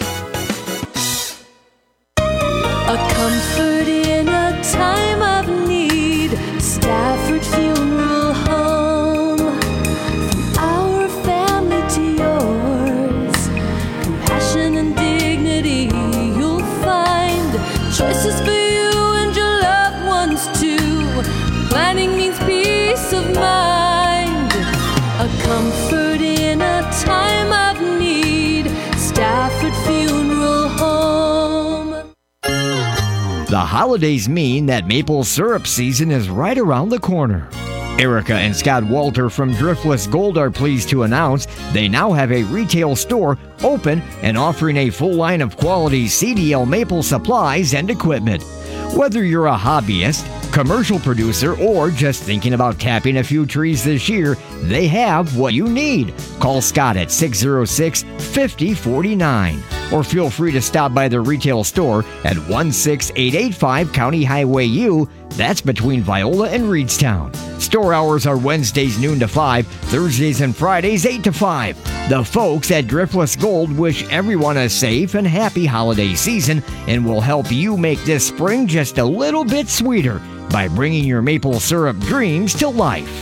A comfort in a time of need. Stafford Funeral Home. From our family to yours. Compassion and dignity you'll find. Choices for you and your loved ones too. Planning means peace of mind. A comfort in a time of need. Stafford Funeral Home. The holidays mean that maple syrup season is right around the corner. Erica and Scott Walter from Driftless Gold are pleased to announce they now have a retail store open and offering a full line of quality C D L maple supplies and equipment. Whether you're a hobbyist, commercial producer, or just thinking about capping a few trees this year, they have what you need. Call Scott at six oh six, five oh four nine or feel free to stop by the retail store at one six eight eight five County Highway U. That's between Viola and Reedstown. Store hours are Wednesdays noon to five, Thursdays and Fridays eight to five. The folks at Driftless Gold wish everyone a safe and happy holiday season and will help you make this spring just a little bit sweeter by bringing your maple syrup dreams to life.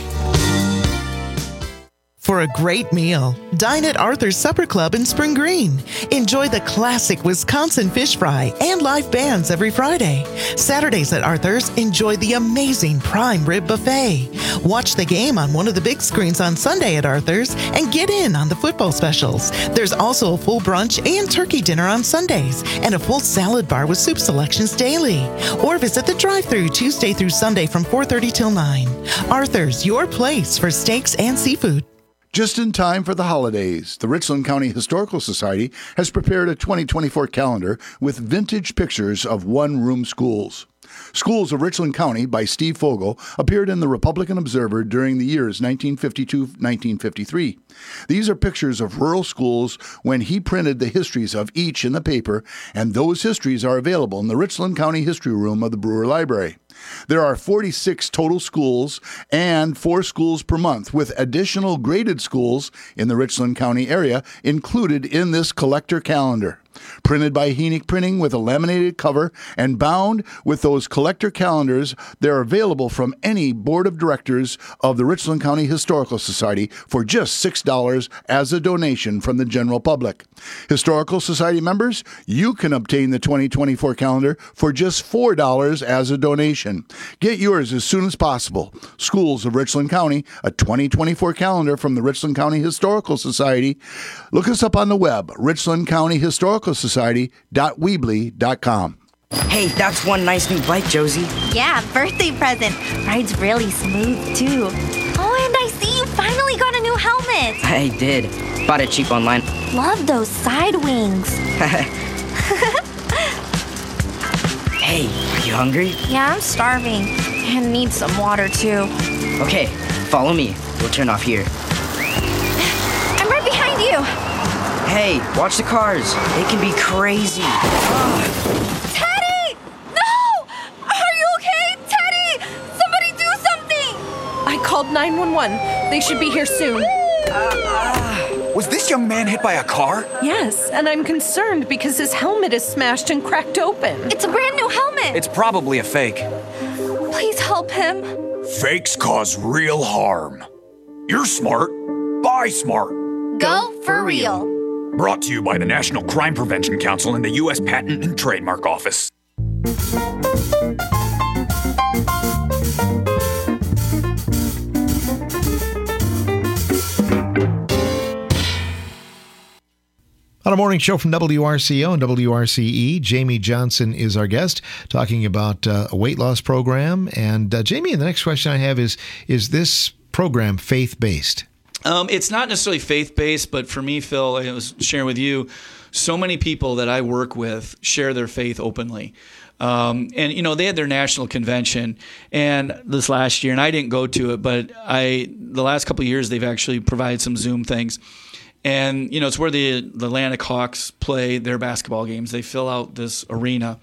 For a great meal, dine at Arthur's Supper Club in Spring Green. Enjoy the classic Wisconsin fish fry and live bands every Friday. Saturdays at Arthur's, enjoy the amazing prime rib buffet. Watch the game on one of the big screens on Sunday at Arthur's and get in on the football specials. There's also a full brunch and turkey dinner on Sundays and a full salad bar with soup selections daily. Or visit the drive-thru Tuesday through Sunday from four thirty till nine. Arthur's, your place for steaks and seafood. Just in time for the holidays, the Richland County Historical Society has prepared a twenty twenty-four calendar with vintage pictures of one-room schools. Schools of Richland County by Steve Fogel appeared in the Republican Observer during the years nineteen fifty-two to nineteen fifty-three. These are pictures of rural schools when he printed the histories of each in the paper, and those histories are available in the Richland County History Room of the Brewer Library. There are forty-six total schools and four schools per month, with additional graded schools in the Richland County area included in this collector calendar. Printed by Heenick Printing with a laminated cover and bound with those collector calendars, they're available from any board of directors of the Richland County Historical Society for just six dollars as a donation from the general public. Historical Society members, you can obtain the twenty twenty-four calendar for just four dollars as a donation. Get yours as soon as possible. Schools of Richland County, a twenty twenty-four calendar from the Richland County Historical Society. Look us up on the web, richland county historical society dot weebly dot com. Hey, that's one nice new bike, Josie. Yeah, birthday present. Rides really smooth, too. Oh, and I see you finally got a new helmet. I did. Bought it cheap online. Love those side wings. Hey, are you hungry? Yeah, I'm starving. And need some water, too. Okay, follow me. We'll turn off here. I'm right behind Hey, watch the cars. They can be crazy. Teddy! No! Are you okay? Teddy! Somebody do something! I called nine one one. They should be here soon. Was this young man hit by a car? Yes, and I'm concerned because his helmet is smashed and cracked open. It's a brand new helmet! It's probably a fake. Please help him. Fakes cause real harm. You're smart. Buy smart. Go for real. Brought to you by the National Crime Prevention Council and the U S Patent and Trademark Office. On a morning show from W R C O and W R C E, Jamie Johnson is our guest, talking about uh, a weight loss program. And uh, Jamie, the next question I have is, is this program faith-based? Um, it's not necessarily faith-based, but for me, Phil, I was sharing with you, so many people that I work with share their faith openly. Um, and, you know, they had their national convention and this last year, and I didn't go to it, but I the last couple of years, they've actually provided some Zoom things. And, you know, it's where the, the Atlantic Hawks play their basketball games. They fill out this arena.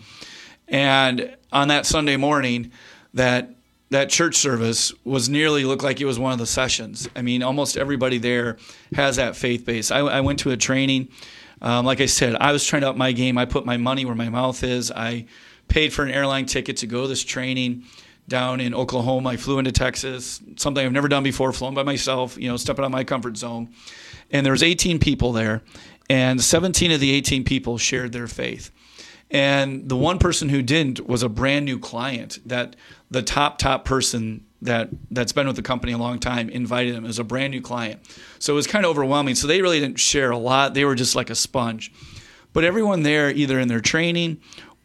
And on that Sunday morning, that that church service was nearly looked like it was one of the sessions. I mean, almost everybody there has that faith base. I, I went to a training. Um, like I said, I was trying to up my game. I put my money where my mouth is. I paid for an airline ticket to go to this training down in Oklahoma. I flew into Texas, something I've never done before, flown by myself, you know, stepping out of my comfort zone. And there was eighteen people there, and seventeen of the eighteen people shared their faith. And the one person who didn't was a brand new client that the top, top person that, that's been with the company a long time invited him as a brand new client. So it was kind of overwhelming. So they really didn't share a lot. They were just like a sponge. But everyone there, either in their training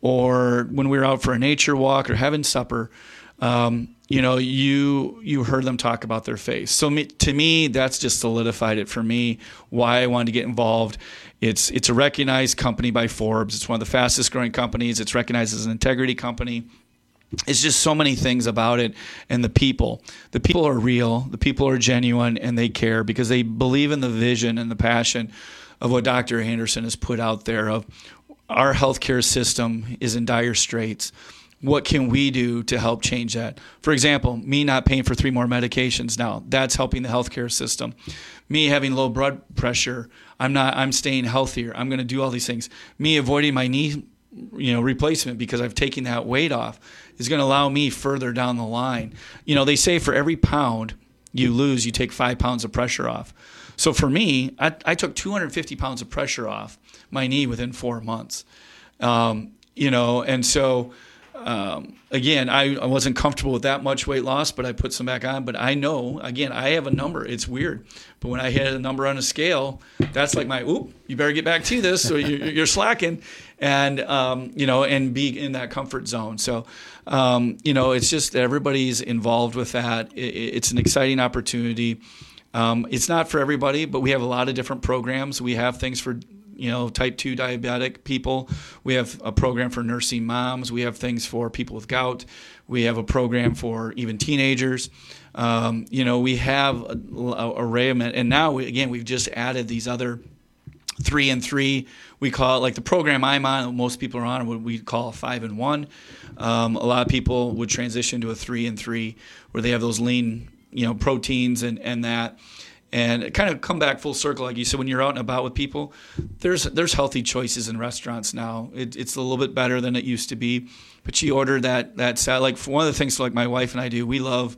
or when we were out for a nature walk or having supper, um, you know, you you heard them talk about their faith. So me, to me, that's just solidified it for me, why I wanted to get involved. It's it's a recognized company by Forbes. It's one of the fastest growing companies. It's recognized as an integrity company. It's just so many things about it. And the people. The people are real. The people are genuine, and they care because they believe in the vision and the passion of what Doctor Anderson has put out there of our healthcare system is in dire straits. What can we do to help change that? For example, me not paying for three more medications now, that's helping the healthcare system. Me having low blood pressure, I'm not, I'm staying healthier. I'm going to do all these things. Me avoiding my knee, you know, replacement because I've taken that weight off is going to allow me further down the line. You know, they say for every pound you lose, you take five pounds of pressure off. So for me, I, I took two hundred fifty pounds of pressure off my knee within four months. Um, you know, and so... Um, again, I, I wasn't comfortable with that much weight loss, but I put some back on. But I know, again, I have a number. It's weird. But when I hit a number on a scale, that's like my, oop, you better get back to this, or you're, you're slacking. And, um, you know, and be in that comfort zone. So, um, you know, it's just everybody's involved with that. It, it's an exciting opportunity. Um, it's not for everybody, but we have a lot of different programs. We have things for you know, type two diabetic people. We have a program for nursing moms. We have things for people with gout. We have a program for even teenagers. Um, you know, we have a, a array of, and now, we, again, we've just added these other three and three. We call it, like the program I'm on, most people are on, what we call a five and one. Um, a lot of people would transition to a three and three where they have those lean, you know, proteins and, and that. And kind of come back full circle, like you said, when you're out and about with people, there's there's healthy choices in restaurants now. It, it's a little bit better than it used to be. But you order that that salad. Like one of the things, like my wife and I do, we love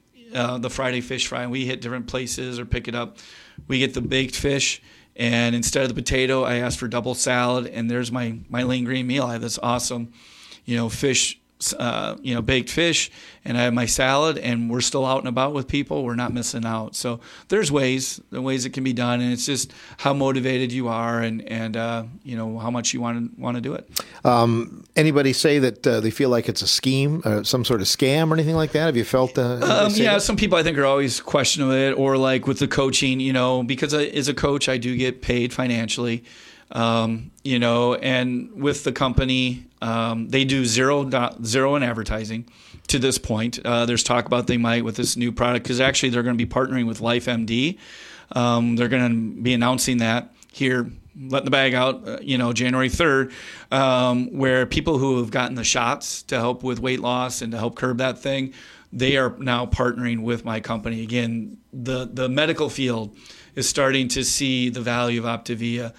uh, the Friday fish fry. And we hit different places or pick it up. We get the baked fish, and instead of the potato, I ask for double salad. And there's my my lean green meal. I have this awesome, you know, fish. Uh, you know, baked fish, and I have my salad, and we're still out and about with people. We're not missing out. So there's ways, the ways it can be done, and it's just how motivated you are, and and uh, you know how much you want to want to do it. Um, anybody say that uh, they feel like it's a scheme, uh, some sort of scam, or anything like that? Have you felt? Uh, um, yeah, that? Some people I think are always questioning it, or like with the coaching, you know, because I, as a coach, I do get paid financially. Um, you know, and with the company, um, they do zero, zero in advertising to this point. Uh, there's talk about they might with this new product, because actually they're going to be partnering with LifeMD. Um, they're going to be announcing that here letting the bag out, uh, you know, January third, um, where people who have gotten the shots to help with weight loss and to help curb that thing, they are now partnering with my company. Again, the, the medical field is starting to see the value of Optavia.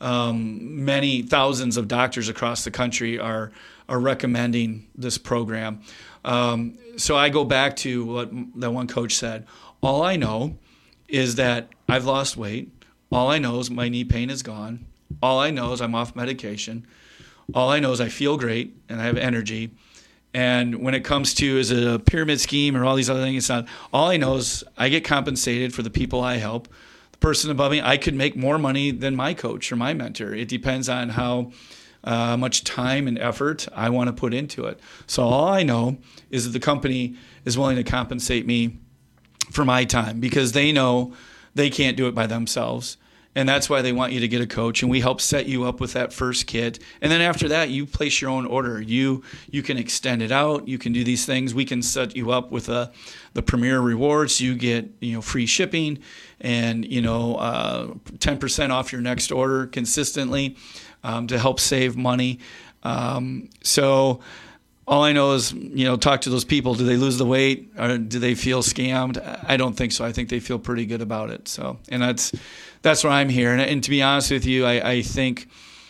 Um, many thousands of doctors across the country are are recommending this program. Um, so I go back to what that one coach said. All I know is that I've lost weight. All I know is my knee pain is gone. All I know is I'm off medication. All I know is I feel great and I have energy. And when it comes to is it a pyramid scheme or all these other things, it's not. All I know is I get compensated for the people I help. The person above me, I could make more money than my coach or my mentor. It depends on how uh, much time and effort I want to put into it. So all I know is that the company is willing to compensate me for my time because they know they can't do it by themselves. And that's why they want you to get a coach. And we help set you up with that first kit. And then after that, you place your own order. You you can extend it out. You can do these things. We can set you up with a, the Premier Rewards. You get you know free shipping and you know uh, ten percent off your next order consistently um, to help save money. Um, so all I know is, you know, talk to those people. Do they lose the weight or do they feel scammed? I don't think so. I think they feel pretty good about it. So, and that's that's why I'm here. And, and to be honest with you, I, I think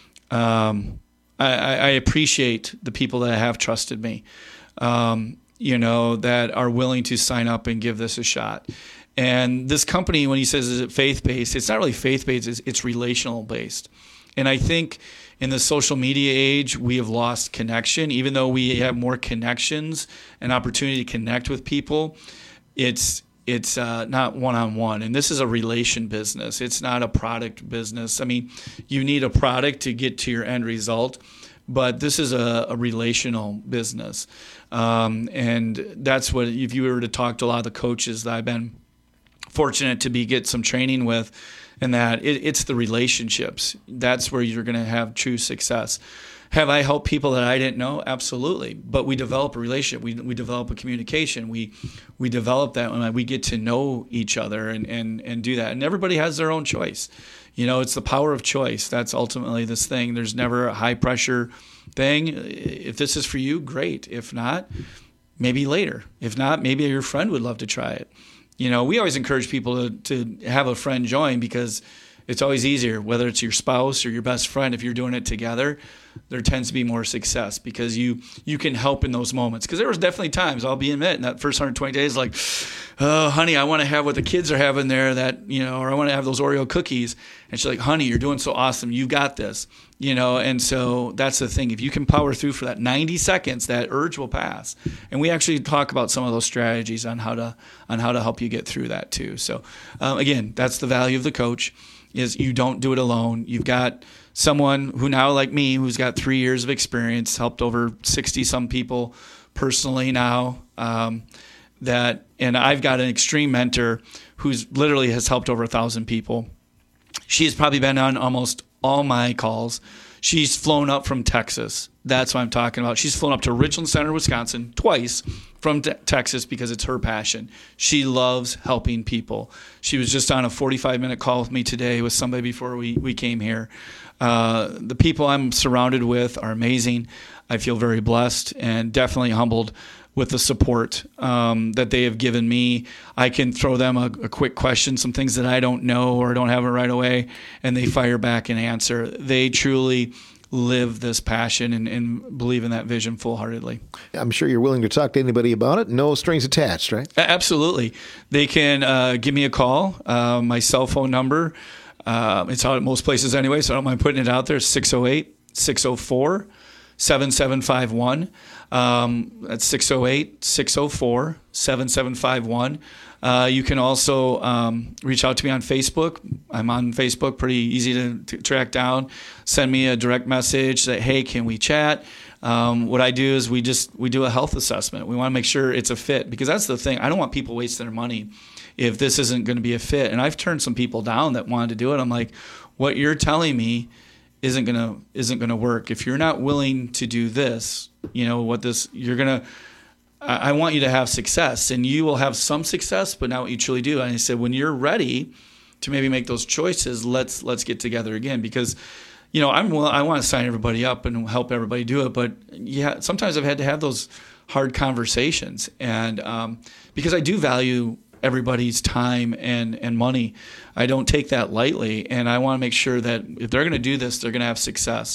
um, I, I appreciate the people that have trusted me, um, you know, that are willing to sign up and give this a shot. And this company, when he says, is it faith-based? It's not really faith-based. It's, it's relational-based. And I think in the social media age, we have lost connection. Even though we have more connections and opportunity to connect with people, it's it's uh, not one-on-one. And this is a relation business. It's not a product business. I mean, you need a product to get to your end result, but this is a, a relational business. Um, and that's what, if you were to talk to a lot of the coaches that I've been fortunate to be get some training with, and that it, it's the relationships. That's where you're going to have true success. Have I helped people that I didn't know? Absolutely. But we develop a relationship. We we develop a communication. We we develop that when we get to know each other and, and, and do that. And everybody has their own choice. You know, it's the power of choice. That's ultimately this thing. There's never a high pressure thing. If this is for you, great. If not, maybe later. If not, maybe your friend would love to try it. You know, we always encourage people to, to have a friend join because it's always easier, whether it's your spouse or your best friend. If you're doing it together, there tends to be more success because you you can help in those moments. Because there was definitely times, I'll be admit, in that first one hundred twenty days, like, oh, honey, I want to have what the kids are having there, that, you know, or I want to have those Oreo cookies. And she's like, honey, you're doing so awesome. You got this, you know. And so that's the thing. If you can power through for that ninety seconds, that urge will pass. And we actually talk about some of those strategies on how to on how to help you get through that too. So um, again, that's the value of the coach. Is you don't do it alone. You've got someone who now, like me, who's got three years of experience, helped over sixty some people personally now. Um, that and I've got an extreme mentor who's literally has helped over a thousand people. She's probably been on almost all my calls. She's flown up from Texas. That's what I'm talking about. She's flown up to Richland Center, Wisconsin, twice from te- Texas because it's her passion. She loves helping people. She was just on a forty-five minute call with me today with somebody before we, we came here. Uh, the people I'm surrounded with are amazing. I feel very blessed and definitely humbled with the support um, that they have given me. I can throw them a, a quick question, some things that I don't know or don't have it right away, and they fire back and answer. They truly live this passion and, and believe in that vision full-heartedly. I'm sure you're willing to talk to anybody about it. No strings attached, right? Absolutely. They can uh, give me a call. Uh, my cell phone number, uh, it's out at most places anyway, so I don't mind putting it out there, six oh eight, six oh four, seven seven five one. Um, that's six oh eight, six oh four, seven seven five one. Uh, you can also um, reach out to me on Facebook. I'm on Facebook, pretty easy to, to track down. Send me a direct message, say, hey, can we chat? Um, what I do is we just we do a health assessment. We want to make sure it's a fit, because that's the thing. I don't want people wasting their money if this isn't going to be a fit. And I've turned some people down that wanted to do it. I'm like, what you're telling me isn't gonna isn't gonna work. If you're not willing to do this, you know what this you're gonna. I, I want you to have success, and you will have some success, but not what you truly do. And I said, when you're ready, to maybe make those choices, let's let's get together again. Because, you know, I'm I want to sign everybody up and help everybody do it, but yeah, sometimes I've had to have those hard conversations, and um, because I do value everybody's time and, and money. I don't take that lightly, and I want to make sure that if they're going to do this, they're going to have success.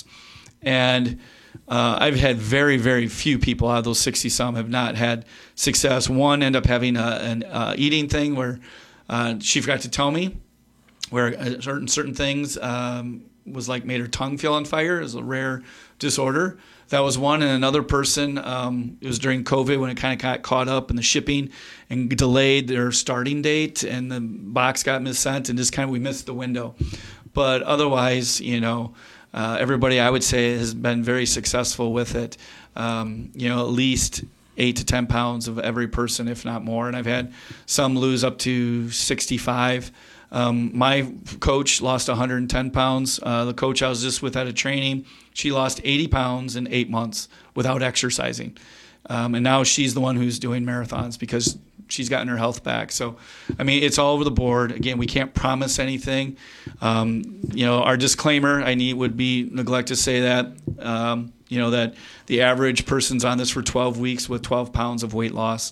And uh, I've had very, very few people out of those sixty-some have not had success. One ended up having a, an uh, eating thing where uh, she forgot to tell me, where certain certain things um, was like made her tongue feel on fire. It was a rare disorder. That was one. And another person, um, it was during COVID when it kind of got caught up in the shipping and delayed their starting date, and the box got missent, and just kind of we missed the window. But otherwise, you know, uh, everybody I would say has been very successful with it. Um, you know, at least eight to ten pounds of every person, if not more. And I've had some lose up to sixty-five. Um, my coach lost one hundred ten pounds. Uh, the coach I was just with at a training, she lost eighty pounds in eight months without exercising. Um, and now she's the one who's doing marathons because she's gotten her health back. So, I mean, it's all over the board. Again, we can't promise anything. Um, you know, our disclaimer, I need would be neglect to say that, um, you know, that the average person's on this for twelve weeks with twelve pounds of weight loss,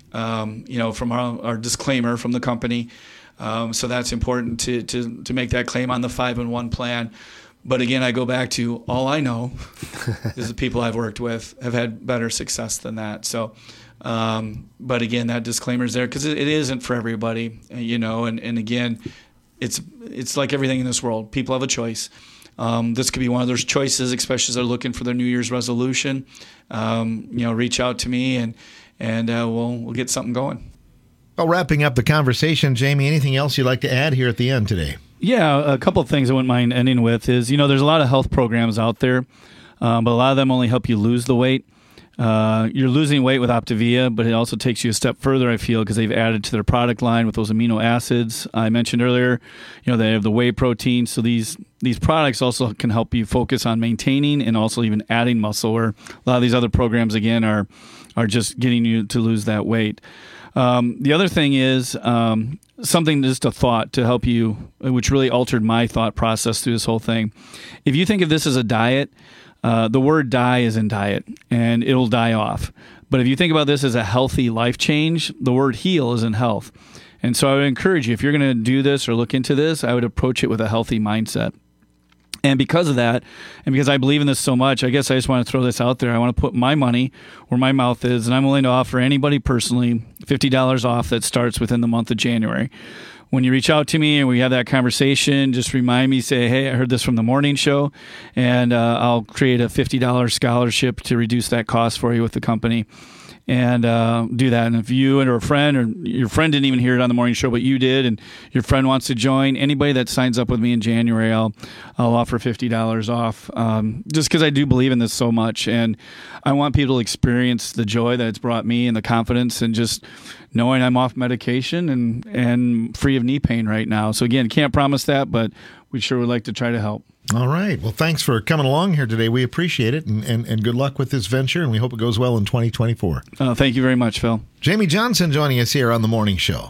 um, you know, from our, our disclaimer from the company. Um, so that's important to, to, to make that claim on the five and one plan. But again, I go back to all I know is the people I've worked with have had better success than that. So, um, but again, that disclaimer is there because it, it isn't for everybody, you know. And, and again, it's it's like everything in this world. People have a choice. Um, this could be one of those choices, especially as they're looking for their New Year's resolution. Um, you know, reach out to me and and uh, we'll we'll get something going. Well, wrapping up the conversation, Jamie, anything else you'd like to add here at the end today? Yeah, a couple of things I wouldn't mind ending with is, you know, there's a lot of health programs out there, um, but a lot of them only help you lose the weight. Uh, you're losing weight with Optavia, but it also takes you a step further, I feel, because they've added to their product line with those amino acids I mentioned earlier. You know, they have the whey protein. So these these products also can help you focus on maintaining and also even adding muscle, where a lot of these other programs, again, are are just getting you to lose that weight. Um, the other thing is um, something, just a thought to help you, which really altered my thought process through this whole thing. If you think of this as a diet, uh, the word die is in diet, and it'll die off. But if you think about this as a healthy life change, the word heal is in health. And so I would encourage you, if you're going to do this or look into this, I would approach it with a healthy mindset. And because of that, and because I believe in this so much, I guess I just want to throw this out there. I want to put my money where my mouth is, and I'm willing to offer anybody personally fifty dollars off that starts within the month of January. When you reach out to me and we have that conversation, just remind me, say, hey, I heard this from the morning show, and uh, I'll create a fifty dollars scholarship to reduce that cost for you with the company. And uh, do that. And if you and or a friend, or your friend didn't even hear it on the morning show, but you did, and your friend wants to join, anybody that signs up with me in January, I'll I'll offer fifty dollars off. Um, just because I do believe in this so much, and I want people to experience the joy that it's brought me and the confidence, and just knowing I'm off medication and and free of knee pain right now. So again, can't promise that, but we sure would like to try to help. All right. Well, thanks for coming along here today. We appreciate it, and, and, and good luck with this venture, and we hope it goes well in twenty twenty-four. Uh, thank you very much, Phil. Jamie Johnson joining us here on The Morning Show.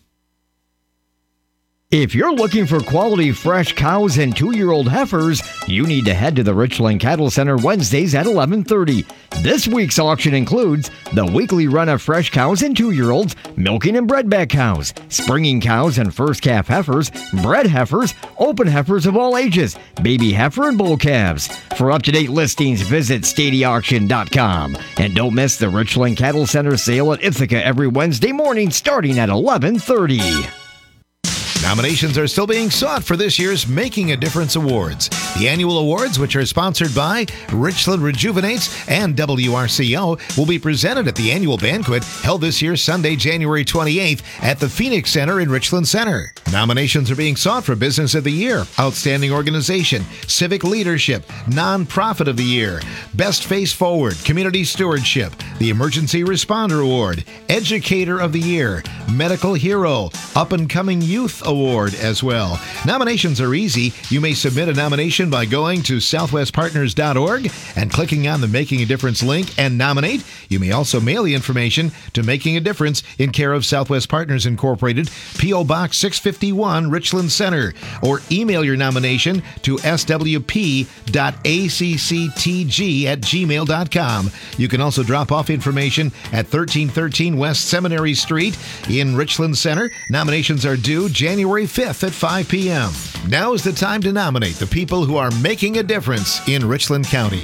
If you're looking for quality fresh cows and two-year-old heifers, you need to head to the Richland Cattle Center Wednesdays at eleven thirty. This week's auction includes the weekly run of fresh cows and two-year-olds, milking and bredback cows, springing cows and first calf heifers, bred heifers, open heifers of all ages, baby heifer and bull calves. For up-to-date listings, visit stady auction dot com. And don't miss the Richland Cattle Center sale at Ithaca every Wednesday morning starting at eleven thirty. Nominations are still being sought for this year's Making a Difference Awards. The annual awards, which are sponsored by Richland Rejuvenates and W R C O, will be presented at the annual banquet held this year Sunday, January twenty-eighth at the Phoenix Center in Richland Center. Nominations are being sought for Business of the Year, Outstanding Organization, Civic Leadership, Nonprofit of the Year, Best Face Forward, Community Stewardship, the Emergency Responder Award, Educator of the Year, Medical Hero, Up and Coming Youth Award, Award as well. Nominations are easy. You may submit a nomination by going to southwest partners dot org and clicking on the Making a Difference link and nominate. You may also mail the information to Making a Difference in care of Southwest Partners Incorporated, P O. Box six fifty-one, Richland Center, or email your nomination to s w p dot a c c t g at gmail dot com. You can also drop off information at thirteen thirteen West Seminary Street in Richland Center. Nominations are due January fifth at five p.m. Now is the time to nominate the people who are making a difference in Richland County.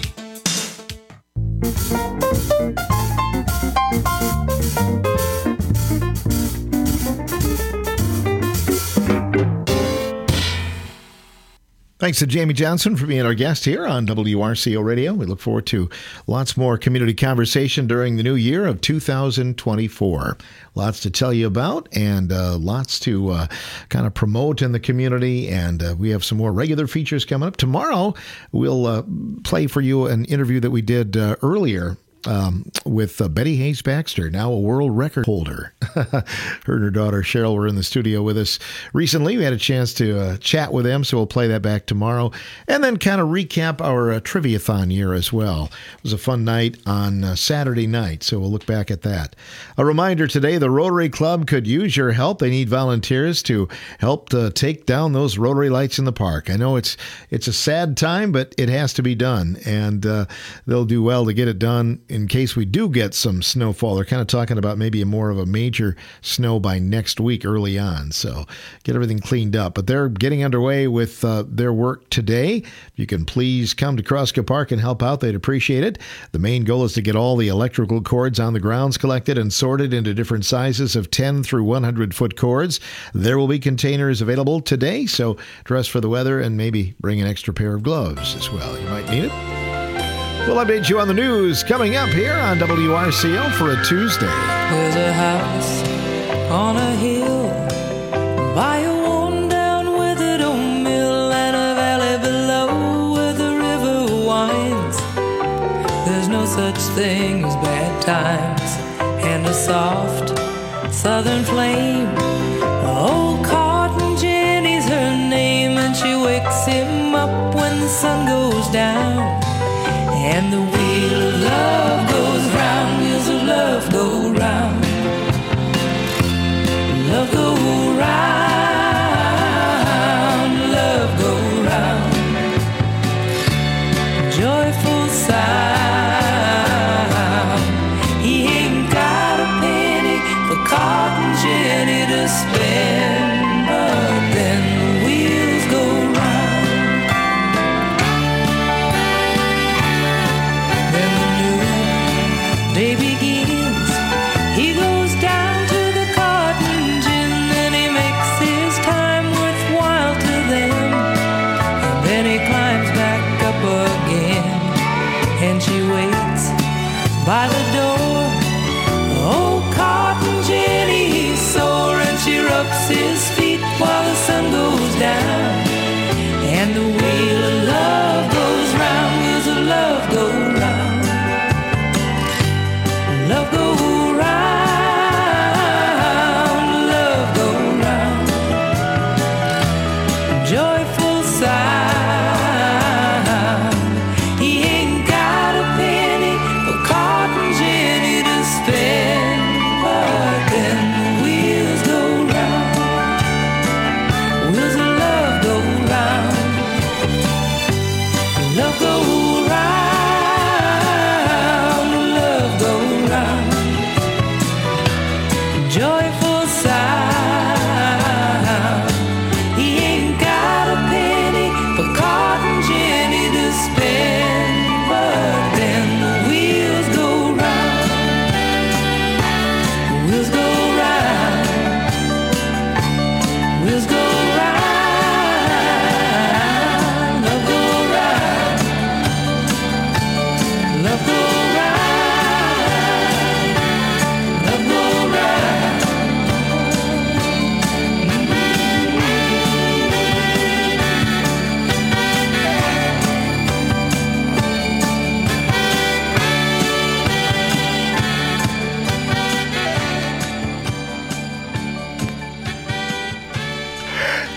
Thanks to Jamie Johnson for being our guest here on W R C O Radio. We look forward to lots more community conversation during the new year of two thousand twenty-four. Lots to tell you about and uh, lots to uh, kind of promote in the community. And uh, we have some more regular features coming up. Tomorrow, we'll uh, play for you an interview that we did uh, earlier Um, with uh, Betty Hayes Baxter, now a world record holder. Her and her daughter Cheryl were in the studio with us recently. We had a chance to uh, chat with them, so we'll play that back tomorrow. And then kind of recap our uh, Trivia-thon year as well. It was a fun night on uh, Saturday night, so we'll look back at that. A reminder today, the Rotary Club could use your help. They need volunteers to help to take down those Rotary lights in the park. I know it's it's a sad time, but it has to be done, and uh, they'll do well to get it done. In case we do get some snowfall, they're kind of talking about maybe a more of a major snow by next week early on. So get everything cleaned up. But they're getting underway with uh, their work today. If you can please come to Kroska Park and help out, they'd appreciate it. The main goal is to get all the electrical cords on the grounds collected and sorted into different sizes of ten through one hundred foot cords. There will be containers available today, so dress for the weather and maybe bring an extra pair of gloves as well. You might need it. We'll update you on the news coming up here on W R C O for a Tuesday. There's a house on a hill by a worn-down, withered old mill and a valley below where the river winds. There's no such thing as bad times and a soft southern flame. Old Cotton Jenny's her name, and she wakes him up when the sun goes down. And the wheel of love goes round, wheels of love go round. Love go round, love go round. Joyful sound. He ain't got a penny for Cotton Jenny to spend, but then the wheels go round. Day begins, he goes down to the cotton gin, and he makes his time worthwhile to them. And then he climbs back up again, and she waits by the door. Oh, Cotton Jenny, he's sore, and she rubs his feet while the sun goes down. And the wheel of love goes round, wheels of love go round. Love go round, love go round. Joyful sound. He ain't got a penny for Cotton Jenny to spend, but then the wheels go round. Wheels of love go round. Love go round, love go round.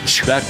Back